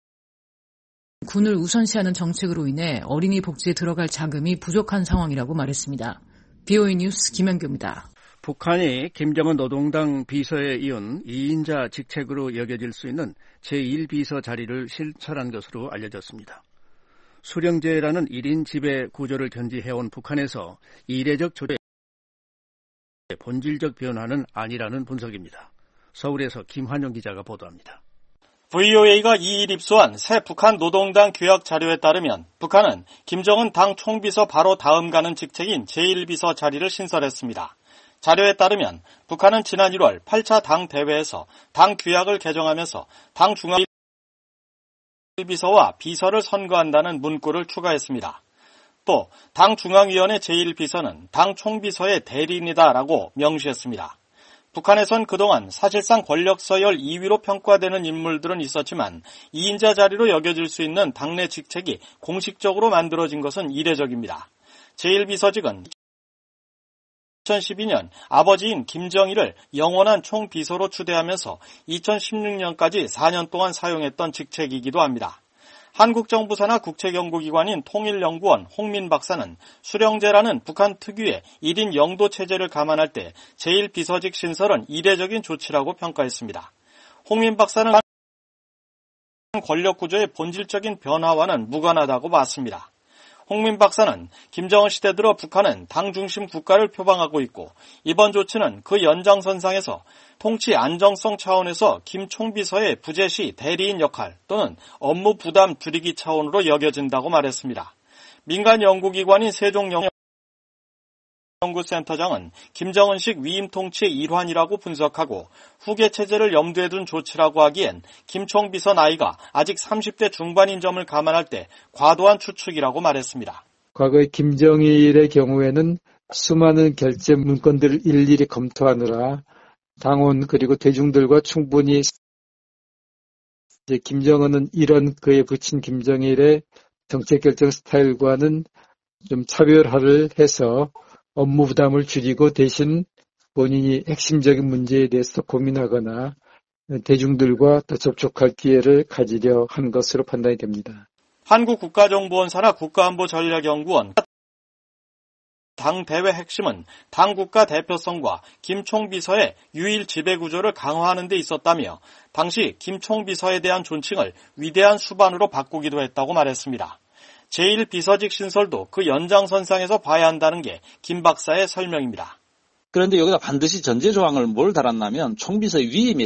군을 우선시하는 정책으로 인해 어린이 복지에 들어갈 자금이 부족한 상황이라고 말했습니다. BOA 뉴스 김현규입니다.
북한이 김정은 노동당 비서에 이은 2인자 직책으로 여겨질 수 있는 제1비서 자리를 실천한 것으로 알려졌습니다. 수령제라는 1인 지배 구조를 견지해온 북한에서 이례적 조치의 본질적 변화는 아니라는 분석입니다. 서울에서 김환영 기자가 보도합니다.
VOA가 2일 입수한 새 북한 노동당 규약 자료에 따르면 북한은 김정은 당 총비서 바로 다음 가는 직책인 제1비서 자리를 신설했습니다. 자료에 따르면 북한은 지난 1월 8차 당 대회에서 당 규약을 개정하면서 당 중앙 비서와 비서를 선거한다는 문구를 추가했습니다. 또 당 중앙위원회 제1비서는 당 총비서의 대리인이다라고 명시했습니다. 북한에선 그동안 사실상 권력 서열 2위로 평가되는 인물들은 있었지만 2인자 자리로 여겨질 수 있는 당내 직책이 공식적으로 만들어진 것은 이례적입니다. 제1비서직은 2012년 아버지인 김정일을 영원한 총비서로 추대하면서 2016년까지 4년 동안 사용했던 직책이기도 합니다. 한국 정부 산하 국책연구기관인 통일연구원 홍민 박사는 수령제라는 북한 특유의 1인 영도 체제를 감안할 때 제1비서직 신설은 이례적인 조치라고 평가했습니다. 홍민 박사는 권력 구조의 본질적인 변화와는 무관하다고 봤습니다. 홍민 박사는 김정은 시대 들어 북한은 당 중심 국가를 표방하고 있고 이번 조치는 그 연장선상에서 통치 안정성 차원에서 김 총비서의 부재시 대리인 역할 또는 업무 부담 줄이기 차원으로 여겨진다고 말했습니다. 민간 연구기관인 세종연구센터장은 김정은식 위임 통치의 일환이라고 분석하고 후계 체제를 염두에 둔 조치라고 하기엔 김 총비서 나이가 아직 30대 중반인 점을 감안할 때 과도한 추측이라고 말했습니다.
과거의 김정일의 경우에는 수많은 결재 문건들을 일일이 검토하느라 당원 그리고 대중들과 충분히 이제 김정은은 이런 그에 붙인 김정일의 정책 결정 스타일과는 좀 차별화를 해서 업무 부담을 줄이고 대신 본인이 핵심적인 문제에 대해서 고민하거나 대중들과 더 접촉할 기회를 가지려 한 것으로 판단이 됩니다.
한국국가정보원사나 국가안보전략연구원 당 대외 핵심은 당 국가 대표성과 김 총비서의 유일 지배구조를 강화하는 데 있었다며 당시 김 총비서에 대한 존칭을 위대한 수반으로 바꾸기도 했다고 말했습니다. 제1비서직 신설도 그 연장선상에서 봐야 한다는 게 김 박사의 설명입니다.
그런데 여기다 반드시 전제조항을 뭘 달았냐면 총비서의 위임이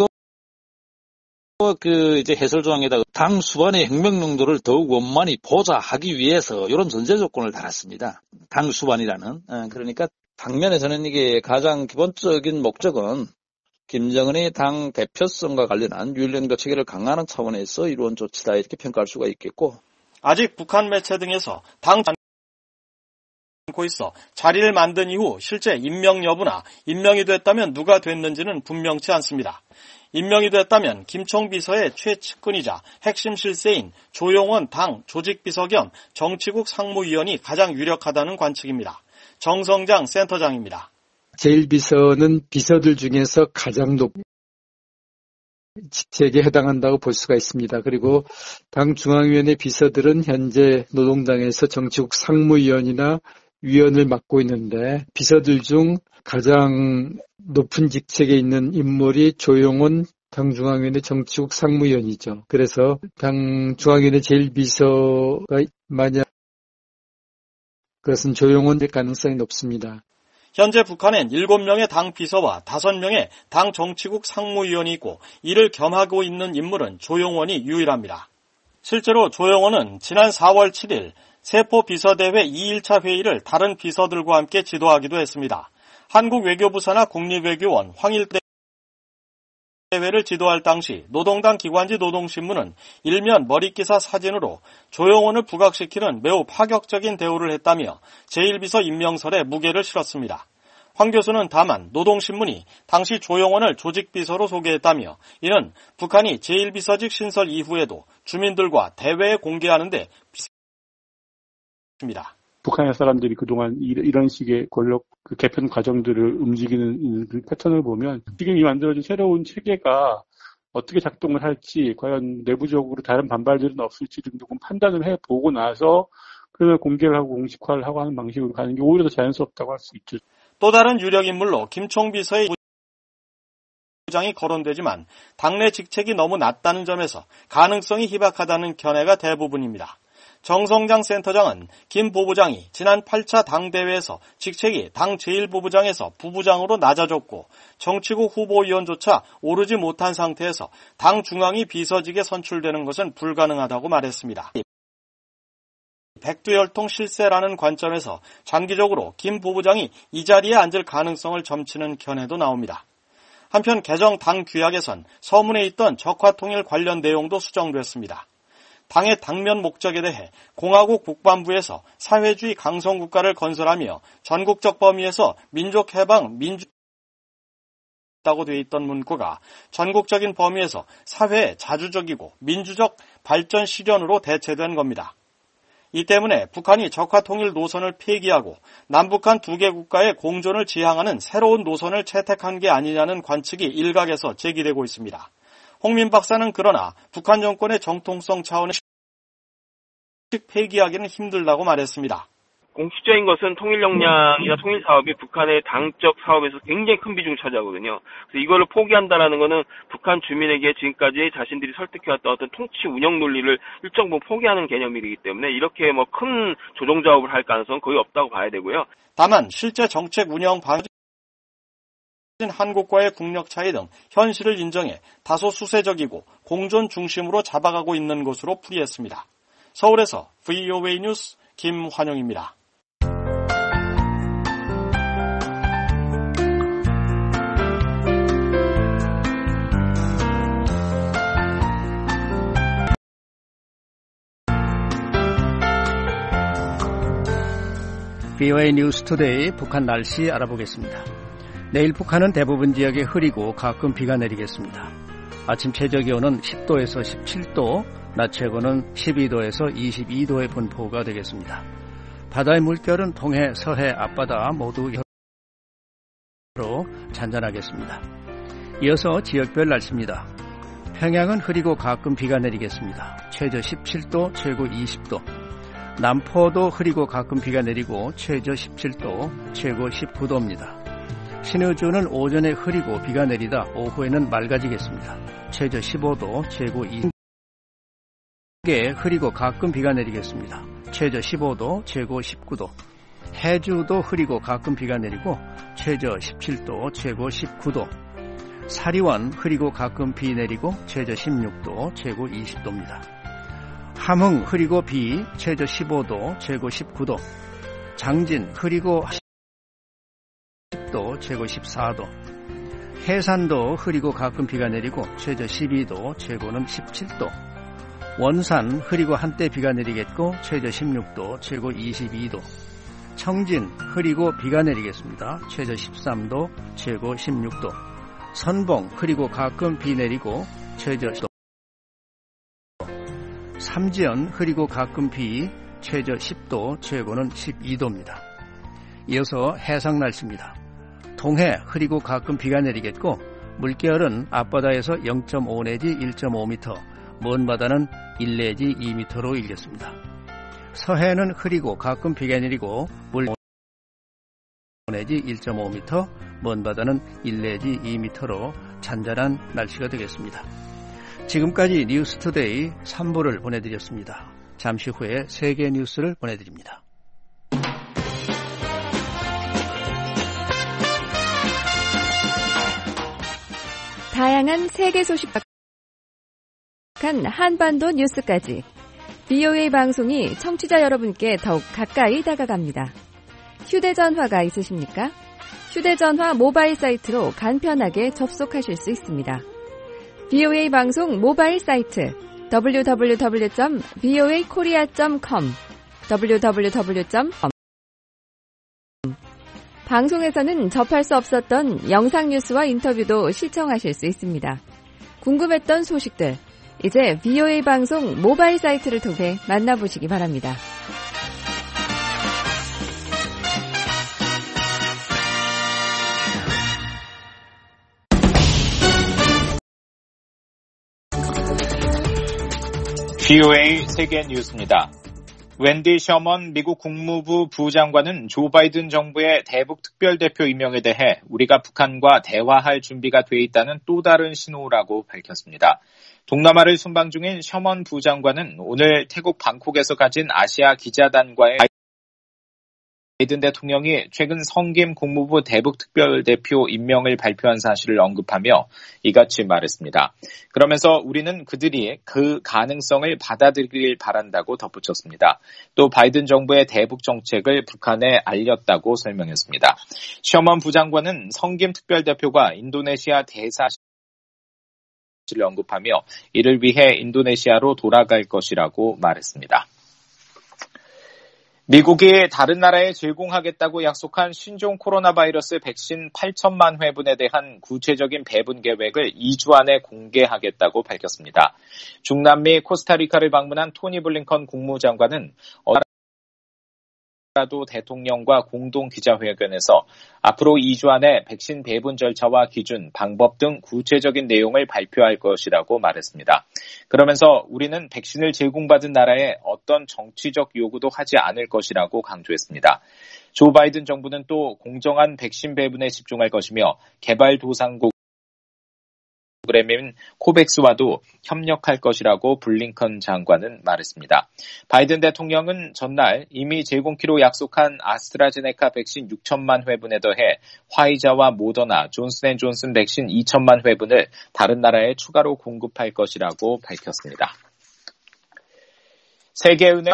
이제 해설조항에다가 당 수반의 혁명용도를 더욱 원만히 보좌하기 위해서 이런 전제 조건을 달았습니다. 당 수반이라는. 그러니까 당면에서는 이게 가장 기본적인 목적은 김정은의 당 대표성과 관련한 유일령도 체계를 강화하는 차원에서 이루어진 조치다 이렇게 평가할 수가 있겠고.
아직 북한 매체 등에서 당 않고 있어 자리를 만든 이후 실제 임명 여부나 임명이 됐다면 누가 됐는지는 분명치 않습니다. 임명이 됐다면 김 총비서의 최측근이자 핵심 실세인 조용원 당 조직비서 겸 정치국 상무위원이 가장 유력하다는 관측입니다. 정성장 센터장입니다.
제1비서는 비서들 중에서 가장 높은 직책에 해당한다고 볼 수가 있습니다. 그리고 당 중앙위원회 비서들은 현재 노동당에서 정치국 상무위원이나 위원을 맡고 있는데 비서들 중 가장 높은 직책에 있는 인물이 조용원 당 중앙위원회 정치국 상무위원이죠. 그래서 당 중앙위원회 제1비서가 만약 그것은 조용원일 가능성이 높습니다.
현재 북한엔 7명의 당 비서와 5명의 당 정치국 상무위원이 있고 이를 겸하고 있는 인물은 조용원이 유일합니다. 실제로 조용원은 지난 4월 7일 세포비서대회 2일차 회의를 다른 비서들과 함께 지도하기도 했습니다. 한국 외교부사나 국립외교원 황일대 대회를 지도할 당시 노동당 기관지 노동신문은 일면 머릿기사 사진으로 조용원을 부각시키는 매우 파격적인 대우를 했다며 제1비서 임명설에 무게를 실었습니다. 황 교수는 다만 노동신문이 당시 조용원을 조직비서로 소개했다며 이는 북한이 제1비서직 신설 이후에도 주민들과 대외에 공개하는데 있습니다.
북한의 사람들이 그동안 이런 식의 권력 개편 과정들을 움직이는 그 패턴을 보면 지금 이 만들어진 새로운 체계가 어떻게 작동을 할지 과연 내부적으로 다른 반발들은 없을지 등 조금 판단을 해보고 나서 그걸 공개를 하고 공식화를 하고 하는 방식으로 가는 게 오히려 더 자연스럽다고 할 수 있죠.
또 다른 유력 인물로 김 총비서의 부장이 거론되지만 당내 직책이 너무 낮다는 점에서 가능성이 희박하다는 견해가 대부분입니다. 정성장 센터장은 김 부부장이 지난 8차 당대회에서 직책이 당 제1부부장에서 부부장으로 낮아졌고 정치국 후보위원조차 오르지 못한 상태에서 당 중앙위 비서직에 선출되는 것은 불가능하다고 말했습니다. 백두혈통 실세라는 관점에서 장기적으로 김 부부장이 이 자리에 앉을 가능성을 점치는 견해도 나옵니다. 한편 개정 당 규약에선 서문에 있던 적화통일 관련 내용도 수정됐습니다. 당의 당면 목적에 대해 공화국 국방부에서 사회주의 강성국가를 건설하며 전국적 범위에서 민족해방 민주다고 되어 있던 문구가 전국적인 범위에서 사회의 자주적이고 민주적 발전 실현으로 대체된 겁니다. 이 때문에 북한이 적화통일 노선을 폐기하고 남북한 두 개 국가의 공존을 지향하는 새로운 노선을 채택한 게 아니냐는 관측이 일각에서 제기되고 있습니다. 홍민 박사는 그러나 북한 정권의 정통성 차원에서 폐기하기는 힘들다고 말했습니다.
공식적인 것은 통일 역량이나 통일 사업이 북한의 당적 사업에서 굉장히 큰 비중을 차지하거든요. 그래서 이거를 포기한다라는 것은 북한 주민에게 지금까지 자신들이 설득해왔던 어떤 통치 운영 논리를 일정 부분 포기하는 개념이기 때문에 이렇게 큰 조정 작업을 할 가능성은 거의 없다고 봐야 되고요.
다만 실제 정책 운영 방식 한국과의 국력 차이 등 현실을 인정해 다소 수세적이고 공존 중심으로 잡아가고 있는 것으로 풀이했습니다. 서울에서 VOA 뉴스 김환영입니다.
VOA 뉴스 투데이 북한 날씨 알아보겠습니다. 내일 북한은 대부분 지역에 흐리고 가끔 비가 내리겠습니다. 아침 최저기온은 10도에서 17도, 낮 최고는 12도에서 22도의 분포가 되겠습니다. 바다의 물결은 동해, 서해, 앞바다 모두 여로 잔잔하겠습니다. 이어서 지역별 날씨입니다. 평양은 흐리고 가끔 비가 내리겠습니다. 최저 17도, 최고 20도. 남포도 흐리고 가끔 비가 내리고 최저 17도, 최고 19도입니다. 신의주는 오전에 흐리고 비가 내리다 오후에는 맑아지겠습니다. 최저 15도, 최고 20도. 흐리고 가끔 비가 내리겠습니다. 최저 15도, 최고 19도. 해주도 흐리고 가끔 비가 내리고 최저 17도, 최고 19도. 사리원 흐리고 가끔 비 내리고 최저 16도, 최고 20도입니다. 함흥 흐리고 비 최저 15도, 최고 19도. 장진 흐리고 10도, 최고 14도. 해산도 흐리고 가끔 비가 내리고 최저 12도, 최고는 17도. 원산 흐리고 한때 비가 내리겠고 최저 16도, 최고 22도. 청진 흐리고 비가 내리겠습니다. 최저 13도, 최고 16도. 선봉 흐리고 가끔 비 내리고 최저 10도. 삼지연 흐리고 가끔 비 최저 10도, 최고는 12도입니다. 이어서 해상 날씨입니다. 동해 흐리고 가끔 비가 내리겠고 물결은 앞바다에서 0.5 내지 1.5m, 먼 바다는 1 내지 2m로 일겠습니다. 서해는 흐리고 가끔 비가 내리고 물 내지 1.5m, 먼 바다는 1 내지 2m로 잔잔한 날씨가 되겠습니다. 지금까지 뉴스투데이 3부를 보내드렸습니다. 잠시 후에 세계 뉴스를 보내드립니다.
다양한 세계 소식과 한반도 뉴스까지 VOA 방송이 청취자 여러분께 더욱 가까이 다가갑니다. 휴대전화가 있으십니까? 휴대전화 모바일 사이트로 간편하게 접속하실 수 있습니다. VOA 방송 모바일 사이트 www.voakorea.com www.com 방송에서는 접할 수 없었던 영상 뉴스와 인터뷰도 시청하실 수 있습니다. 궁금했던 소식들, 이제 VOA 방송 모바일 사이트를 통해 만나보시기 바랍니다.
VOA 세계 뉴스입니다. 웬디 셔먼 미국 국무부 부장관은 조 바이든 정부의 대북 특별대표 임명에 대해 우리가 북한과 대화할 준비가 돼 있다는 또 다른 신호라고 밝혔습니다. 동남아를 순방 중인 셔먼 부장관은 오늘 태국 방콕에서 가진 아시아 기자단과의 바이든 대통령이 최근 성김 국무부 대북 특별대표 임명을 발표한 사실을 언급하며 이같이 말했습니다. 그러면서 우리는 그들이 그 가능성을 받아들이길 바란다고 덧붙였습니다. 또 바이든 정부의 대북 정책을 북한에 알렸다고 설명했습니다. 셔먼 부장관은 성김 특별대표가 인도네시아 대사실을 언급하며 이를 위해 인도네시아로 돌아갈 것이라고 말했습니다. 미국이 다른 나라에 제공하겠다고 약속한 신종 코로나 바이러스 백신 8천만 회분에 대한 구체적인 배분 계획을 2주 안에 공개하겠다고 밝혔습니다. 중남미 코스타리카를 방문한 토니 블링컨 국무장관은 도 대통령과 공동 기자회견에서 앞으로 2주 안에 백신 배분 절차와 기준, 방법 등 구체적인 내용을 발표할 것이라고 말했습니다. 그러면서 우리는 백신을 제공받은 나라에 어떤 정치적 요구도 하지 않을 것이라고 강조했습니다. 조 바이든 정부는 또 공정한 백신 배분에 집중할 것이며 개발도상국 프로그램인 코백스와도 협력할 것이라고 블링컨 장관은 말했습니다. 바이든 대통령은 전날 이미 제공키로 약속한 아스트라제네카 백신 6천만 회분에 더해 화이자와 모더나, 존슨앤존슨 백신 2천만 회분을 다른 나라에 추가로 공급할 것이라고 밝혔습니다. 세계은행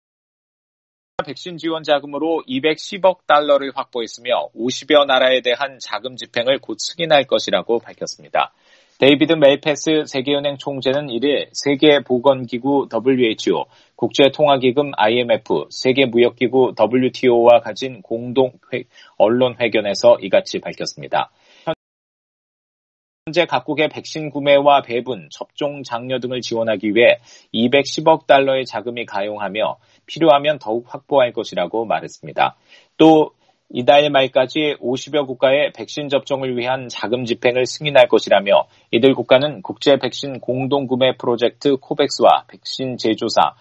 백신 지원 자금으로 210억 달러를 확보했으며 50여 나라에 대한 자금 집행을 곧 승인할 것이라고 밝혔습니다. 데이비드 멜패스 세계은행 총재는 1일 세계보건기구 WHO, 국제통화기금 IMF, 세계무역기구 WTO와 가진 공동 언론회견에서 이같이 밝혔습니다. 현재 각국의 백신 구매와 배분, 접종 장려 등을 지원하기 위해 210억 달러의 자금이 가용하며 필요하면 더욱 확보할 것이라고 말했습니다. 또 이달 말까지 50여 국가의 백신 접종을 위한 자금 집행을 승인할 것이라며 이들 국가는 국제 백신 공동구매 프로젝트 코백스와 백신 제조사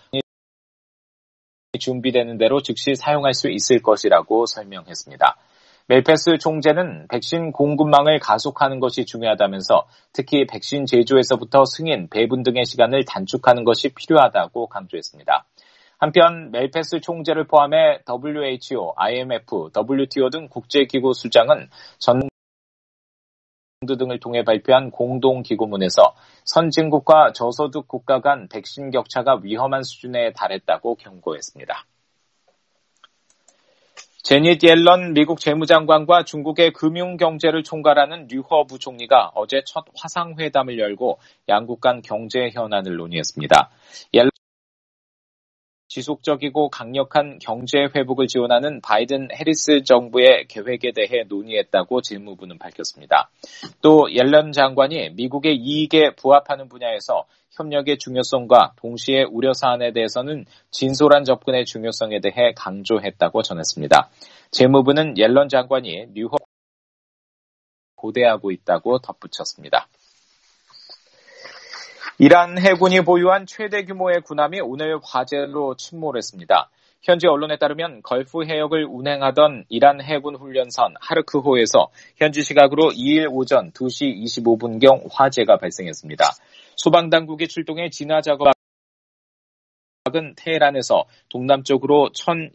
준비되는 대로 즉시 사용할 수 있을 것이라고 설명했습니다. 멜페스 총재는 백신 공급망을 가속하는 것이 중요하다면서 특히 백신 제조에서부터 승인, 배분 등의 시간을 단축하는 것이 필요하다고 강조했습니다. 한편 멜페스 총재를 포함해 WHO, IMF, WTO 등 국제기구 수장은 전문가 등을 통해 발표한 공동기고문에서 선진국과 저소득 국가 간 백신 격차가 위험한 수준에 달했다고 경고했습니다. 제닛 옐런 미국 재무장관과 중국의 금융경제를 총괄하는 류허 부총리가 어제 첫 화상회담을 열고 양국 간 경제 현안을 논의했습니다. 옐런 지속적이고 강력한 경제 회복을 지원하는 바이든 해리스 정부의 계획에 대해 논의했다고 재무부는 밝혔습니다. 또 옐런 장관이 미국의 이익에 부합하는 분야에서 협력의 중요성과 동시에 우려사안에 대해서는 진솔한 접근의 중요성에 대해 강조했다고 전했습니다. 재무부는 옐런 장관이 류허 고대하고 있다고 덧붙였습니다. 이란 해군이 보유한 최대 규모의 군함이 오늘 화재로 침몰했습니다. 현지 언론에 따르면 걸프 해역을 운행하던 이란 해군 훈련선 하르크호에서 현지 시각으로 2일 오전 2시 25분경 화재가 발생했습니다. 소방당국이 출동해 진화 작업은 테헤란에서 동남쪽으로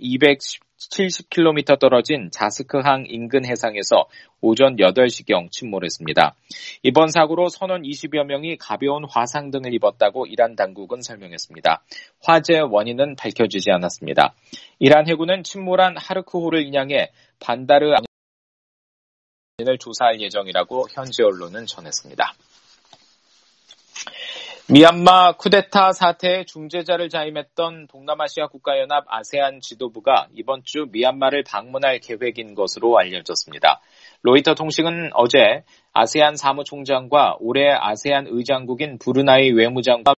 1270km 떨어진 자스크항 인근 해상에서 오전 8시경 침몰했습니다. 이번 사고로 선원 20여 명이 가벼운 화상 등을 입었다고 이란 당국은 설명했습니다. 화재 원인은 밝혀지지 않았습니다. 이란 해군은 침몰한 하르크호를 인양해 반다르 안을 조사할 예정이라고 현지 언론은 전했습니다. 미얀마 쿠데타 사태의 중재자를 자임했던 동남아시아 국가연합 아세안 지도부가 이번 주 미얀마를 방문할 계획인 것으로 알려졌습니다. 로이터 통신은 어제 아세안 사무총장과 올해 아세안 의장국인 브루나이 외무장관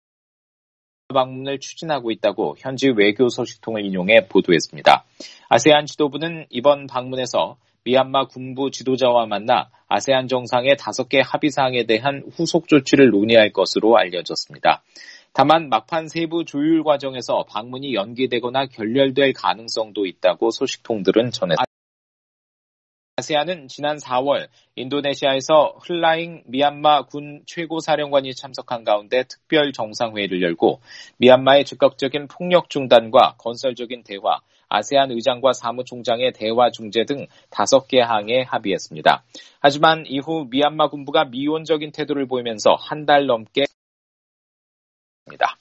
방문을 추진하고 있다고 현지 외교 소식통을 인용해 보도했습니다. 아세안 지도부는 이번 방문에서 미얀마 군부 지도자와 만나 아세안 정상의 5개 합의사항에 대한 후속 조치를 논의할 것으로 알려졌습니다. 다만 막판 세부 조율 과정에서 방문이 연기되거나 결렬될 가능성도 있다고 소식통들은 전했습니다. 아세안은 지난 4월 인도네시아에서 흘라잉 미얀마 군 최고사령관이 참석한 가운데 특별 정상회의를 열고 미얀마의 즉각적인 폭력 중단과 건설적인 대화, 아세안 의장과 사무총장의 대화 중재 등 5개 항에 합의했습니다. 하지만 이후 미얀마 군부가 미온적인 태도를 보이면서 한 달 넘게 했습니다.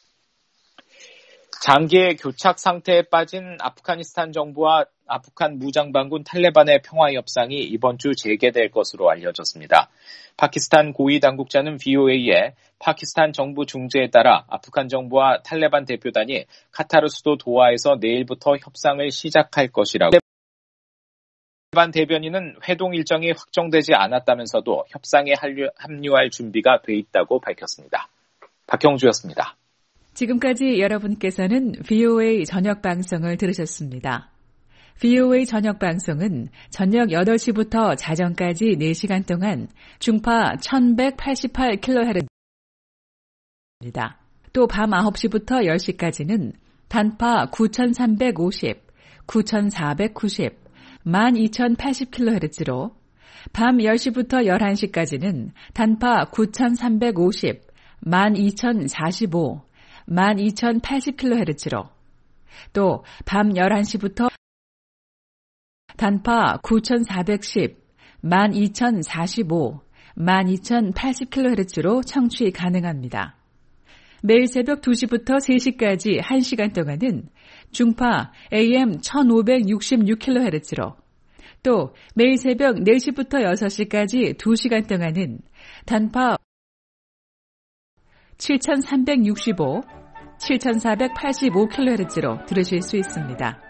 장기의 교착 상태에 빠진 아프가니스탄 정부와 아프간 무장반군 탈레반의 평화 협상이 이번 주 재개될 것으로 알려졌습니다. 파키스탄 고위 당국자는 VOA에 파키스탄 정부 중재에 따라 아프간 정부와 탈레반 대표단이 카타르 수도 도하에서 내일부터 협상을 시작할 것이라고. 탈레반 대변인은 회동 일정이 확정되지 않았다면서도 협상에 합류할 준비가 돼 있다고 밝혔습니다. 박형주였습니다.
지금까지 여러분께서는 VOA 저녁 방송을 들으셨습니다. VOA 저녁 방송은 저녁 8시부터 자정까지 4시간 동안 중파 1188kHz입니다. 또 밤 9시부터 10시까지는 단파 9350, 9490, 12080kHz로 밤 10시부터 11시까지는 단파 9350, 12045, 12080kHz로 또 밤 11시부터 단파 9410, 12045, 12080kHz로 청취 가능합니다. 매일 새벽 2시부터 3시까지 1시간 동안은 중파 AM 1566kHz로 또 매일 새벽 4시부터 6시까지 2시간 동안은 단파 7365, 7485kHz로 들으실 수 있습니다.